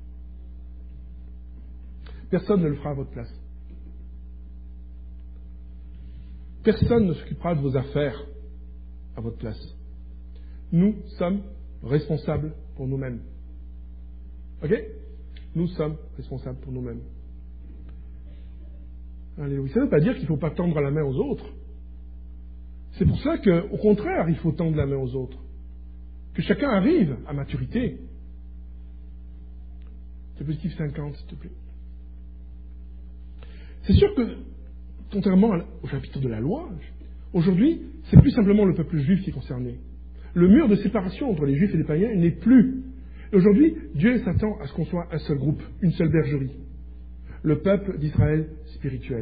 Personne ne le fera à votre place. Personne ne s'occupera de vos affaires à votre place. Nous sommes responsables pour nous-mêmes. Ok ? Nous sommes responsables pour nous-mêmes. Alléluia. Ça ne veut pas dire qu'il ne faut pas tendre la main aux autres. C'est pour ça qu'au contraire, il faut tendre la main aux autres. Que chacun arrive à maturité. Diapositive 50, s'il te plaît. C'est sûr que, contrairement au chapitre de la loi, aujourd'hui, c'est plus simplement le peuple juif qui est concerné. Le mur de séparation entre les juifs et les païens n'est plus. Et aujourd'hui, Dieu s'attend à ce qu'on soit un seul groupe, une seule bergerie. Le peuple d'Israël spirituel.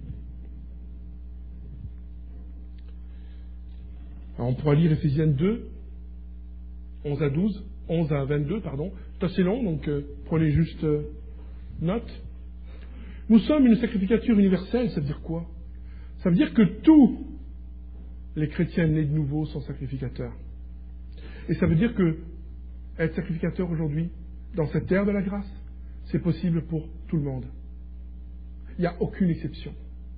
Alors on pourra lire Éphésiens 2, 11 à 22, pardon. C'est assez long, donc prenez juste note. Nous sommes une sacrificature universelle, ça veut dire quoi ? Ça veut dire que tous les chrétiens nés de nouveau sont sacrificateurs. Et ça veut dire que être sacrificateur aujourd'hui, dans cette ère de la grâce, c'est possible pour tout le monde. Il n'y a aucune exception.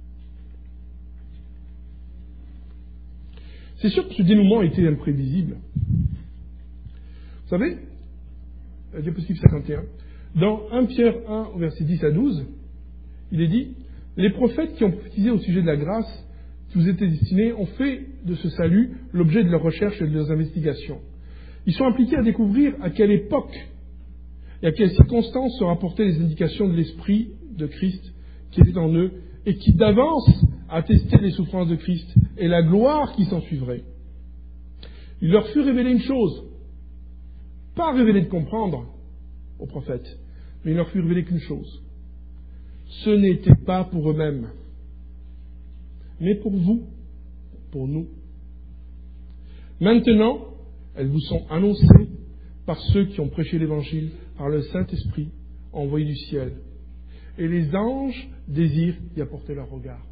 C'est sûr que ce dénouement était imprévisible. Vous savez, la diapositive 51, dans 1 Pierre 1, versets 10 à 12, il est dit « Les prophètes qui ont prophétisé au sujet de la grâce qui vous était destinée ont fait de ce salut l'objet de leurs recherches et de leurs investigations. Ils sont impliqués à découvrir à quelle époque et à quelles circonstances se rapportaient les indications de l'Esprit de Christ qui était en eux et qui d'avance attestaient les souffrances de Christ et la gloire qui s'en suivrait. Il leur fut révélé une chose, pas révélé de comprendre aux prophètes, mais il leur fut révélé qu'une chose. Ce n'était pas pour eux-mêmes, mais pour vous, pour nous. Maintenant, elles vous sont annoncées par ceux qui ont prêché l'Évangile, par le Saint-Esprit envoyé du ciel. Et les anges désirent y apporter leur regard.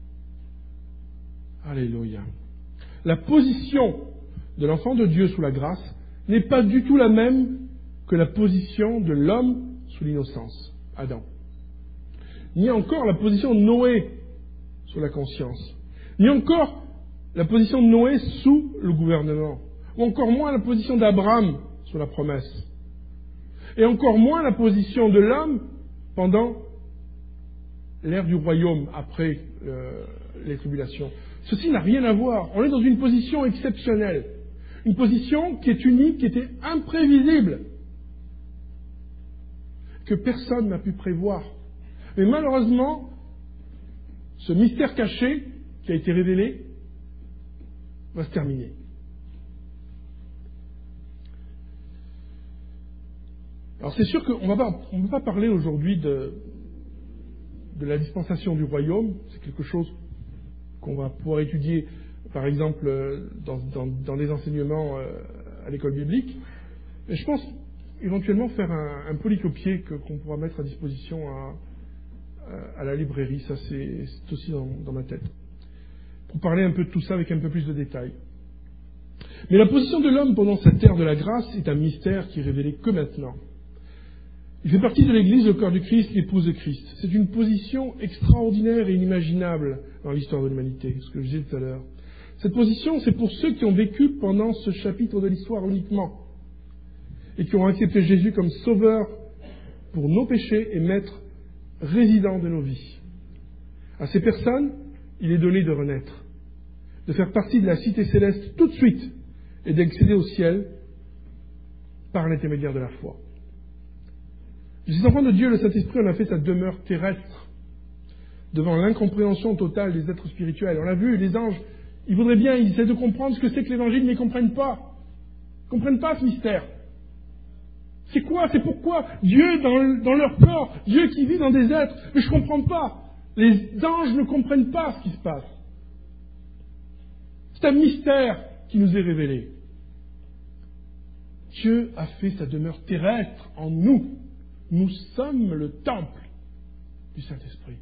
Alléluia. La position de l'enfant de Dieu sous la grâce n'est pas du tout la même que la position de l'homme sous l'innocence, Adam. Ni encore la position de Noé sous la conscience. Ni encore la position de Noé sous le gouvernement. Ou encore moins la position d'Abraham sous la promesse. Et encore moins la position de l'homme pendant l'ère du royaume, après les tribulations. Ceci n'a rien à voir. On est dans une position exceptionnelle. Une position qui est unique, qui était imprévisible. Que personne n'a pu prévoir. Mais malheureusement, ce mystère caché qui a été révélé va se terminer. Alors c'est sûr qu'on ne va pas parler aujourd'hui de la dispensation du royaume. C'est quelque chose qu'on va pouvoir étudier, par exemple, dans des enseignements à l'école biblique. Mais je pense éventuellement faire un polycopier qu'on pourra mettre à disposition à la librairie. Ça, c'est aussi dans ma tête. Pour parler un peu de tout ça avec un peu plus de détails. Mais la position de l'homme pendant cette ère de la grâce est un mystère qui est révélé que maintenant. Il fait partie de l'Église, le corps du Christ, l'épouse de Christ. C'est une position extraordinaire et inimaginable dans l'histoire de l'humanité, ce que je disais tout à l'heure. Cette position, c'est pour ceux qui ont vécu pendant ce chapitre de l'histoire uniquement, et qui ont accepté Jésus comme sauveur pour nos péchés et maître résident de nos vies. À ces personnes, il est donné de renaître, de faire partie de la cité céleste tout de suite, et d'accéder au ciel par l'intermédiaire de la foi. Les enfants de Dieu, le Saint-Esprit en a fait sa demeure terrestre, devant l'incompréhension totale des êtres spirituels. On l'a vu, les anges, ils voudraient bien, ils essaient de comprendre ce que c'est que l'Évangile, mais ils ne comprennent pas. Ils ne comprennent pas ce mystère. C'est quoi? C'est pourquoi Dieu dans leur corps, Dieu qui vit dans des êtres, mais je ne comprends pas. Les anges ne comprennent pas ce qui se passe. C'est un mystère qui nous est révélé. Dieu a fait sa demeure terrestre en nous. Nous sommes le temple du Saint-Esprit,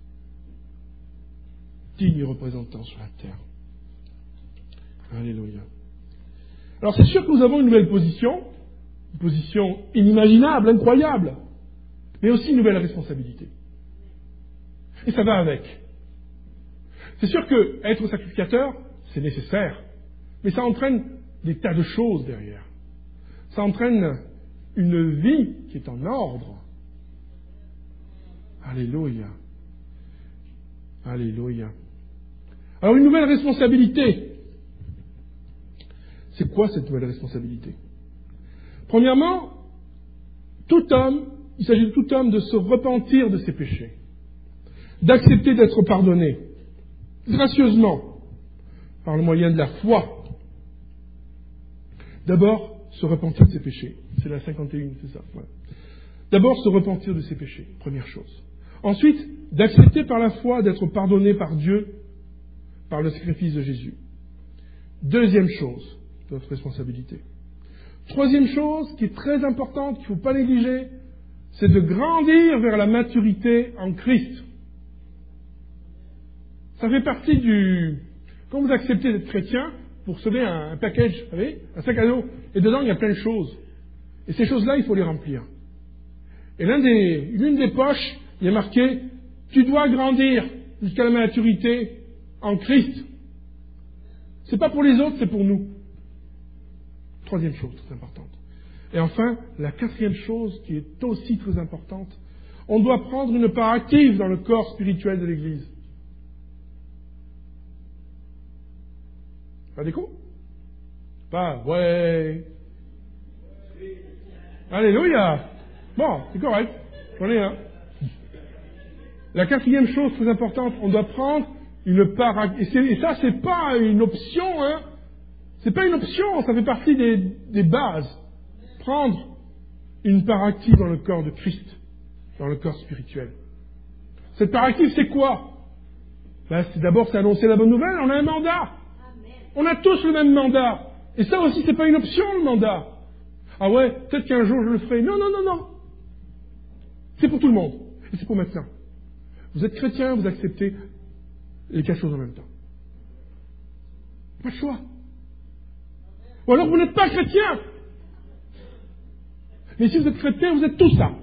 digne représentant sur la terre. Alléluia. Alors c'est sûr que nous avons une nouvelle position, une position inimaginable, incroyable, mais aussi une nouvelle responsabilité. Et ça va avec. C'est sûr que être sacrificateur, c'est nécessaire, mais ça entraîne des tas de choses derrière. Ça entraîne une vie qui est en ordre. Alléluia. Alléluia. Alors une nouvelle responsabilité. C'est quoi cette nouvelle responsabilité? Premièrement, il s'agit de tout homme de se repentir de ses péchés, d'accepter d'être pardonné, gracieusement, par le moyen de la foi. D'abord, se repentir de ses péchés. C'est la 51, c'est ça. Voilà. D'abord, se repentir de ses péchés, première chose. Ensuite, d'accepter par la foi d'être pardonné par Dieu, par le sacrifice de Jésus. Deuxième chose, notre responsabilité. Troisième chose, qui est très importante, qu'il ne faut pas négliger, c'est de grandir vers la maturité en Christ. Ça fait partie Quand vous acceptez d'être chrétien, vous recevez un package, vous savez, un sac à dos, et dedans il y a plein de choses. Et ces choses-là, il faut les remplir. Et l'une des poches, il y a marqué « Tu dois grandir jusqu'à la maturité en Christ ». C'est pas pour les autres, c'est pour nous. Troisième chose très importante. Et enfin, la quatrième chose qui est aussi très importante, on doit prendre une part active dans le corps spirituel de l'Église. Pas d'écho? Pas, ouais. Alléluia. Bon, c'est correct. J'en ai un. La quatrième chose très importante, on doit prendre une part... Et ça, c'est pas une option, hein. C'est pas une option, ça fait partie des bases. Prendre une part active dans le corps de Christ, dans le corps spirituel. Cette part active, c'est quoi? D'abord, c'est annoncer la bonne nouvelle, on a un mandat. On a tous le même mandat. Et ça aussi, c'est pas une option, le mandat. Ah ouais, peut-être qu'un jour je le ferai. Non, non, non, non. C'est pour tout le monde. Et c'est pour maintenant. Vous êtes chrétien, vous acceptez les quatre choses en même temps. Pas de choix. Ou alors vous n'êtes pas chrétien. Mais si vous êtes chrétien, vous êtes tout ça.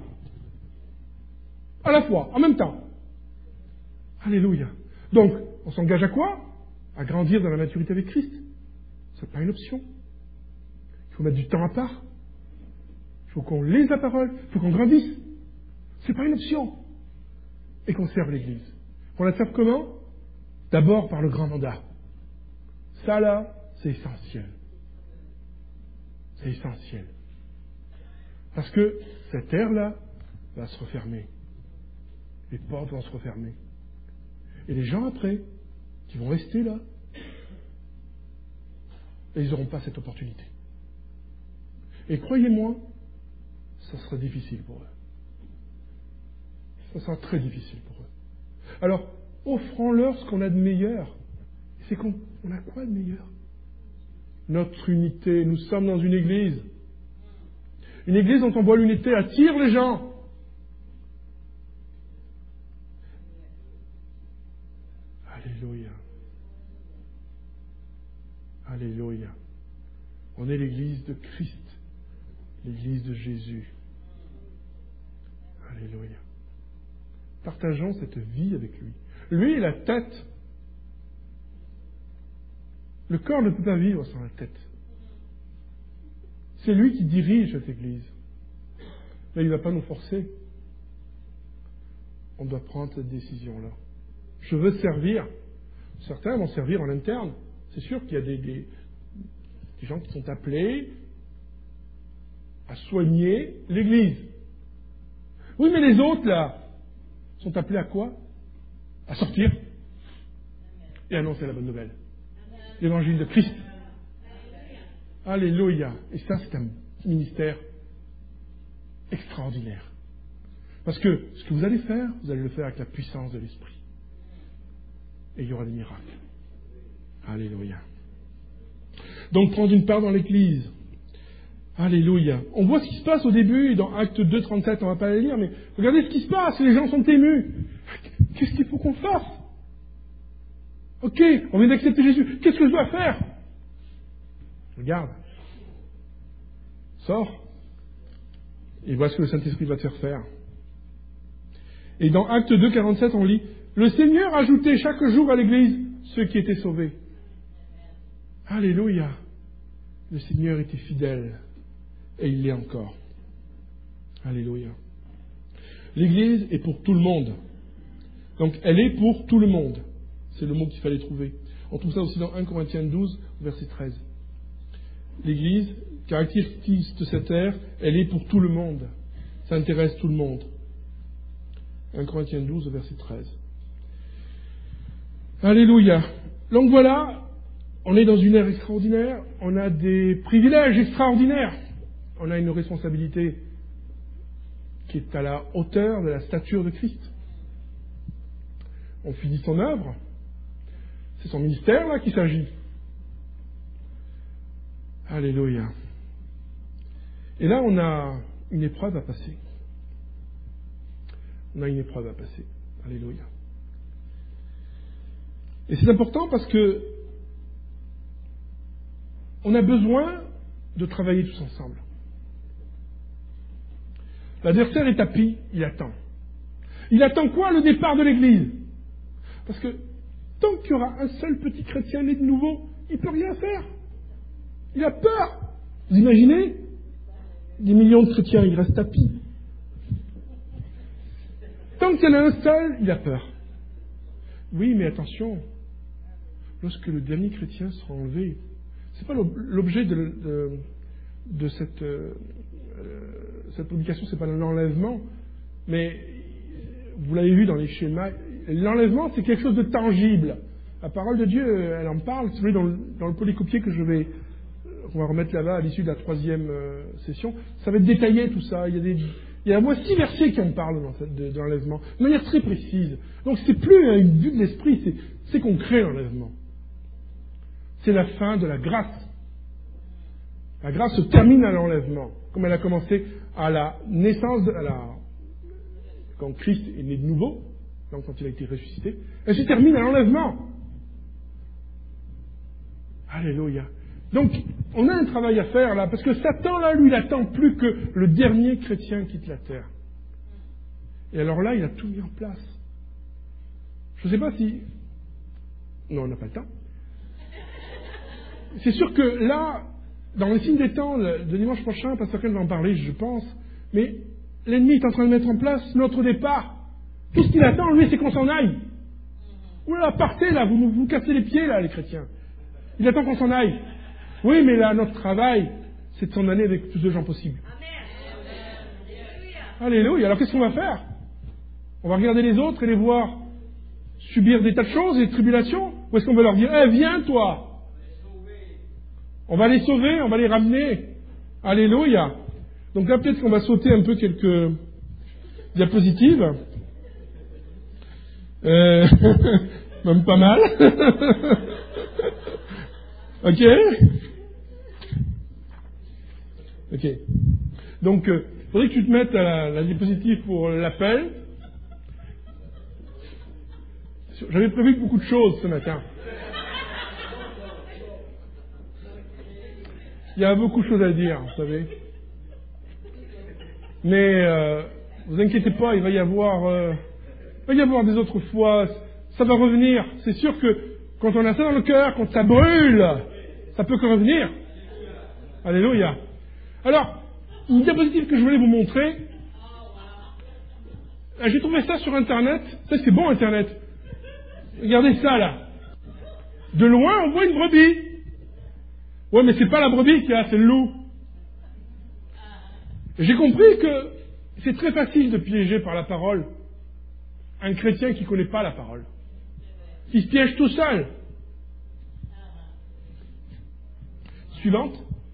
À la fois, en même temps. Alléluia. Donc, on s'engage à quoi? À grandir dans la maturité avec Christ. Ce n'est pas une option. Il faut mettre du temps à part. Il faut qu'on lise la parole. Il faut qu'on grandisse. Ce n'est pas une option. Et qu'on serve l'Église. On la serve comment? D'abord par le grand mandat. Ça là, c'est essentiel. C'est essentiel. Parce que cette ère-là va se refermer. Les portes vont se refermer. Et les gens après, qui vont rester là, et ils n'auront pas cette opportunité. Et croyez-moi, ça sera difficile pour eux. Ça sera très difficile pour eux. Alors, offrons-leur ce qu'on a de meilleur. C'est qu'on a quoi de meilleur? Notre unité. Nous sommes dans une église. Une église dont on voit l'unité attire les gens. Alléluia. Alléluia. On est l'église de Christ, l'église de Jésus. Alléluia. Partageons cette vie avec lui. Lui est la tête. Le corps ne peut pas vivre sans la tête. C'est lui qui dirige cette église. Mais il ne va pas nous forcer. On doit prendre cette décision-là. Je veux servir. Certains vont servir en interne. C'est sûr qu'il y a des gens qui sont appelés à soigner l'Église. Oui, mais les autres, là, sont appelés à quoi? À sortir et annoncer la bonne nouvelle. L'évangile de Christ. Alléluia. Et ça, c'est un ministère extraordinaire. Parce que ce que vous allez faire, vous allez le faire avec la puissance de l'Esprit. Et il y aura des miracles. Alléluia. Donc, prendre une part dans l'Église. Alléluia. On voit ce qui se passe au début, dans Acte 2, 37, on ne va pas les lire, mais regardez ce qui se passe, les gens sont émus. Qu'est-ce qu'il faut qu'on fasse? Ok, on vient d'accepter Jésus. Qu'est-ce que je dois faire? Regarde. Sors. Et vois ce que le Saint-Esprit va te faire faire. Et dans Acte 2, 47, on lit « Le Seigneur ajoutait chaque jour à l'Église ceux qui étaient sauvés. » Alléluia. Le Seigneur était fidèle. Et il l'est encore. Alléluia. L'Église est pour tout le monde. Donc, elle est pour tout le monde. C'est le mot qu'il fallait trouver. On trouve ça aussi dans 1 Corinthiens 12, verset 13. L'Église, caractéristique de cette ère, elle est pour tout le monde. Ça intéresse tout le monde. 1 Corinthiens 12, verset 13. Alléluia. Donc voilà, on est dans une ère extraordinaire, on a des privilèges extraordinaires, on a une responsabilité qui est à la hauteur de la stature de Christ. On finit son œuvre, c'est son ministère là qu'il s'agit. Alléluia. Et là, on a une épreuve à passer. On a une épreuve à passer. Alléluia. Et c'est important parce que on a besoin de travailler tous ensemble. L'adversaire est tapis, il attend. Il attend quoi? Le départ de l'Église. Parce que tant qu'il y aura un seul petit chrétien né de nouveau, il ne peut rien faire. Il a peur. Vous imaginez? Des millions de chrétiens, ils restent tapis. Tant qu'il y en a un seul, il a peur. Oui, mais attention, lorsque le dernier chrétien sera enlevé, c'est pas l'objet de cette publication, c'est pas l'enlèvement, mais vous l'avez vu dans les schémas, l'enlèvement c'est quelque chose de tangible. La parole de Dieu, elle en parle, si vous voulez, dans le polycopier qu'on va remettre là-bas à l'issue de la 3e session, ça va être détaillé tout ça. Il y a au moins 6 versets qui en parlent de l'enlèvement, de manière très précise. Donc c'est plus une vue de l'esprit, c'est concret l'enlèvement. C'est la fin de la grâce. La grâce se termine à l'enlèvement, comme elle a commencé à la naissance, quand Christ est né de nouveau, donc quand il a été ressuscité. Elle se termine à l'enlèvement. Alléluia. Donc, on a un travail à faire là, parce que Satan, là, lui, il attend plus que le dernier chrétien quitte la terre. Et alors là, il a tout mis en place. Je ne sais pas si... Non, on n'a pas le temps. C'est sûr que là, dans les signes des temps, de dimanche prochain, Pasteur Ken va en parler, je pense, mais l'ennemi est en train de mettre en place notre départ. Tout ce qu'il attend, lui, c'est qu'on s'en aille. Oula, partez là, vous cassez les pieds là, les chrétiens. Il attend qu'on s'en aille. Oui, mais là, notre travail, c'est de s'en aller avec le plus de gens possible. Alléluia. Alors qu'est-ce qu'on va faire? On va regarder les autres et les voir subir des tas de choses, des tribulations? Ou est-ce qu'on va leur dire, viens toi? On va les sauver, on va les ramener. Alléluia. Donc là, peut-être qu'on va sauter un peu quelques diapositives. Même pas mal. Ok. Donc, faudrait que tu te mettes à la diapositive pour l'appel. J'avais prévu beaucoup de choses ce matin. Il y a beaucoup de choses à dire, vous savez. Mais vous inquiétez pas, il va y avoir des autres fois. Ça va revenir. C'est sûr que quand on a ça dans le cœur, quand ça brûle, ça peut que revenir. Alléluia. Alors, une diapositive que je voulais vous montrer. J'ai trouvé ça sur Internet. Ça, c'est bon, Internet. Regardez ça, là. De loin, on voit une brebis. Ouais, mais c'est pas la brebis qui a, c'est le loup. J'ai compris que c'est très facile de piéger par la parole un chrétien qui ne connaît pas la parole. Il se piège tout seul. Suivante.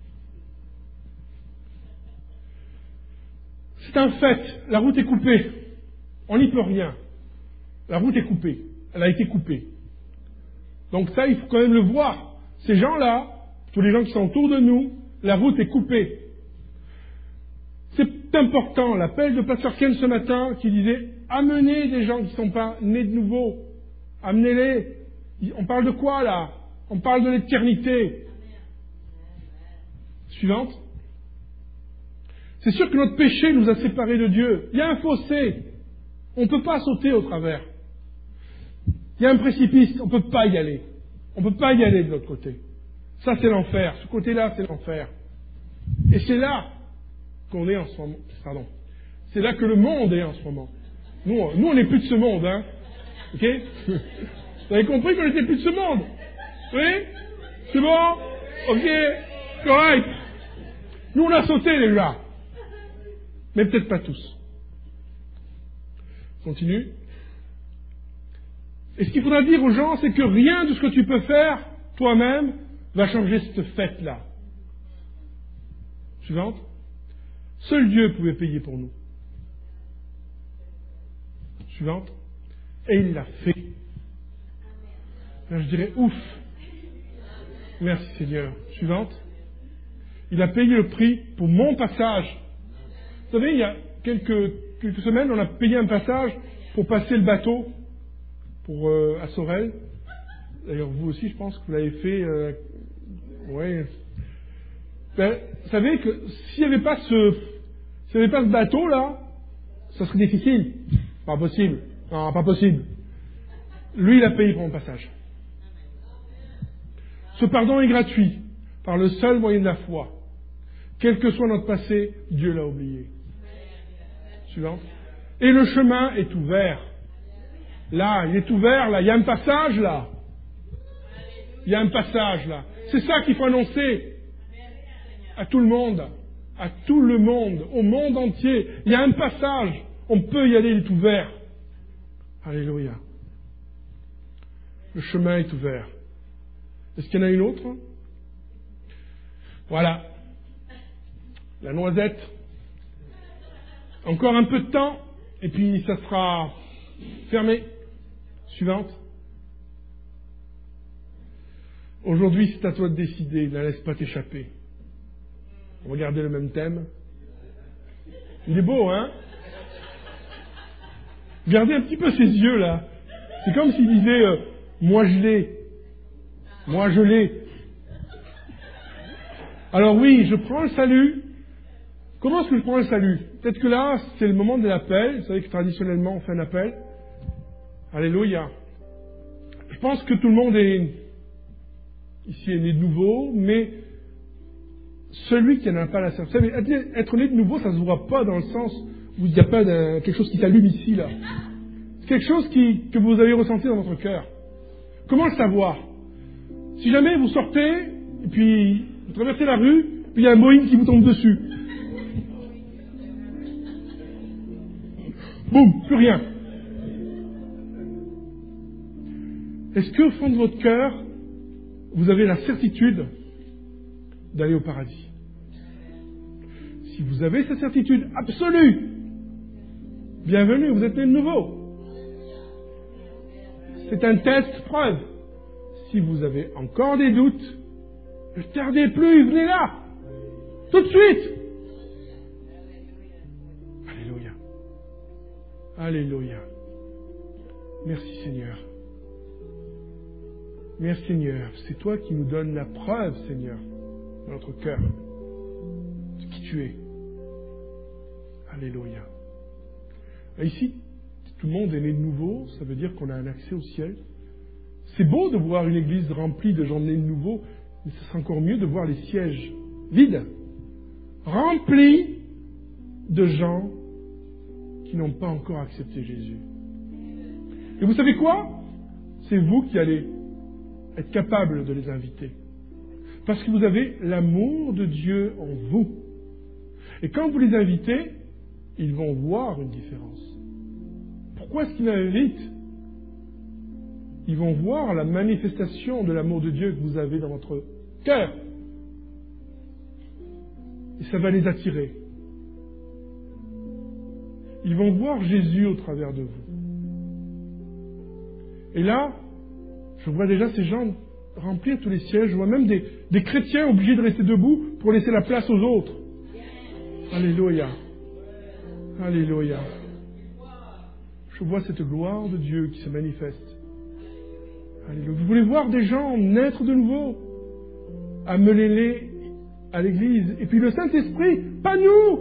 C'est un fait, la route est coupée. On n'y peut rien. La route est coupée. Elle a été coupée. Donc ça, il faut quand même le voir. Ces gens-là, tous les gens qui sont autour de nous, la route est coupée. C'est important, l'appel de Pasteur Ken ce matin qui disait « Amenez des gens qui ne sont pas nés de nouveau. Amenez-les. » On parle de quoi là? On parle de l'éternité. Suivante. C'est sûr que notre péché nous a séparés de Dieu. Il y a un fossé. On ne peut pas sauter au travers. Il y a un précipice. On ne peut pas y aller. On ne peut pas y aller de l'autre côté. Ça, c'est l'enfer. Ce côté-là, c'est l'enfer. Et c'est là qu'on est en ce moment. Pardon. C'est là que le monde est en ce moment. Nous on n'est plus de ce monde, hein. Ok? Vous avez compris qu'on n'était plus de ce monde? Oui? C'est bon? Ok? Correct. Nous, on a sauté déjà. Mais peut-être pas tous. Continue. Et ce qu'il faudra dire aux gens, c'est que rien de ce que tu peux faire toi-même va changer cette fête-là. Suivante. Seul Dieu pouvait payer pour nous. Suivante. Et il l'a fait. Là, je dirais ouf. Merci Seigneur. Suivante. Il a payé le prix pour mon passage. Vous savez, il y a quelques semaines, on a payé un passage pour passer le bateau à Sorel. D'ailleurs, vous aussi, je pense que vous l'avez fait. Ouais. Ben, vous savez que s'il n'y avait pas ce bateau-là, ça serait difficile. Pas possible. Non, pas possible. Lui, il a payé pour mon passage. Ce pardon est gratuit, par le seul moyen de la foi. Quel que soit notre passé, Dieu l'a oublié. Suivant. Et le chemin est ouvert. Là, il est ouvert, là. Il y a un passage, là. Il y a un passage, là. C'est ça qu'il faut annoncer à tout le monde. À tout le monde. Au monde entier. Il y a un passage. On peut y aller, il est ouvert. Alléluia. Le chemin est ouvert. Est-ce qu'il y en a une autre? Voilà. La noisette. Encore un peu de temps, et puis ça sera fermé. Suivante. Aujourd'hui, c'est à toi de décider, ne la laisse pas t'échapper. On va garder le même thème. Il est beau, hein? Regardez un petit peu ses yeux, là. C'est comme s'il disait moi je l'ai. Moi je l'ai. Alors oui, je prends le salut. Comment est-ce que je prends le salut? Peut-être que là, c'est le moment de l'appel. Vous savez que traditionnellement, on fait un appel. Alléluia. Je pense que tout le monde ici est né de nouveau, mais celui qui n'a pas la certitude. Vous savez, être né de nouveau, ça ne se voit pas dans le sens où il n'y a pas quelque chose qui s'allume ici, là. C'est quelque chose que vous avez ressenti dans votre cœur. Comment le savoir? Si jamais vous sortez, et puis vous traversez la rue, puis il y a un Boeing qui vous tombe dessus. Boum, plus rien. Est-ce qu'au fond de votre cœur, vous avez la certitude d'aller au paradis? Si vous avez cette certitude absolue, bienvenue, vous êtes né de nouveau. C'est un test preuve. Si vous avez encore des doutes, ne tardez plus, venez là, tout de suite. Alléluia. Alléluia. Merci Seigneur. Merci Seigneur. C'est toi qui nous donnes la preuve, Seigneur, dans notre cœur, de qui tu es. Alléluia. Et ici, tout le monde est né de nouveau, ça veut dire qu'on a un accès au ciel. C'est beau de voir une église remplie de gens nés de nouveau, mais ce serait encore mieux de voir les sièges vides, remplis de gens qui n'ont pas encore accepté Jésus. Et vous savez quoi? C'est vous qui allez être capable de les inviter. Parce que vous avez l'amour de Dieu en vous. Et quand vous les invitez, ils vont voir une différence. Pourquoi est-ce qu'ils m'invitent? Ils vont voir la manifestation de l'amour de Dieu que vous avez dans votre cœur. Et ça va les attirer. Ils vont voir Jésus au travers de vous. Et là, je vois déjà ces gens remplir tous les sièges. Je vois même des chrétiens obligés de rester debout pour laisser la place aux autres. Alléluia. Alléluia. Je vois cette gloire de Dieu qui se manifeste. Alléluia. Vous voulez voir des gens naître de nouveau, amenez-les à l'église. Et puis le Saint-Esprit, pas nous.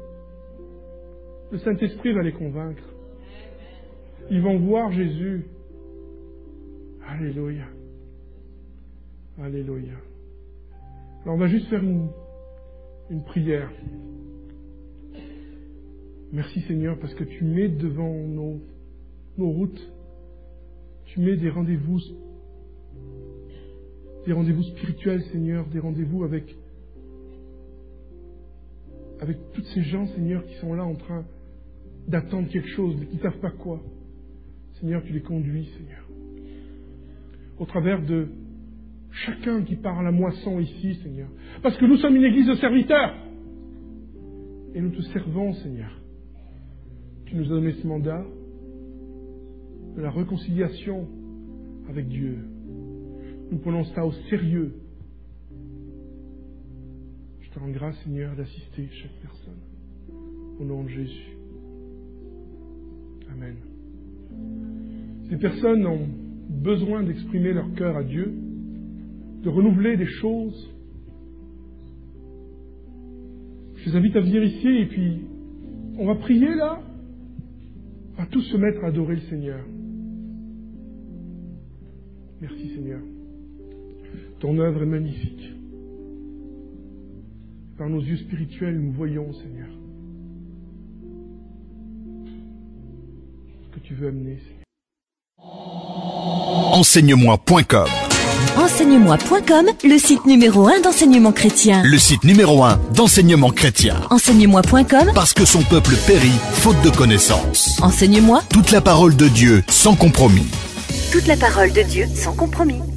Le Saint-Esprit va les convaincre. Ils vont voir Jésus. Alléluia. Alléluia. Alors on va juste faire une prière. Merci Seigneur parce que tu mets devant nos routes, tu mets des rendez-vous spirituels Seigneur, des rendez-vous avec tous ces gens Seigneur qui sont là en train d'attendre quelque chose mais qui ne savent pas quoi. Seigneur, tu les conduis Seigneur. Au travers de chacun qui part à la moisson ici Seigneur. Parce que nous sommes une église de serviteurs. Et nous te servons Seigneur. Tu nous as donné ce mandat de la réconciliation avec Dieu. Nous prenons ça au sérieux. Je te rends grâce, Seigneur, d'assister chaque personne. Au nom de Jésus. Amen. Ces personnes ont besoin d'exprimer leur cœur à Dieu, de renouveler des choses. Je les invite à venir ici et puis on va prier là. On va tous se mettre à adorer le Seigneur. Merci Seigneur. Ton œuvre est magnifique. Par nos yeux spirituels, nous voyons, Seigneur, ce que tu veux amener, Seigneur. Enseignemoi.com. Enseignemoi.com, le site numéro 1 d'enseignement chrétien. Le site numéro 1 d'enseignement chrétien. Enseignemoi.com, Parce que son peuple périt, faute de connaissance. Enseigne-moi Toute la parole de Dieu, sans compromis. toute la parole de Dieu sans compromis.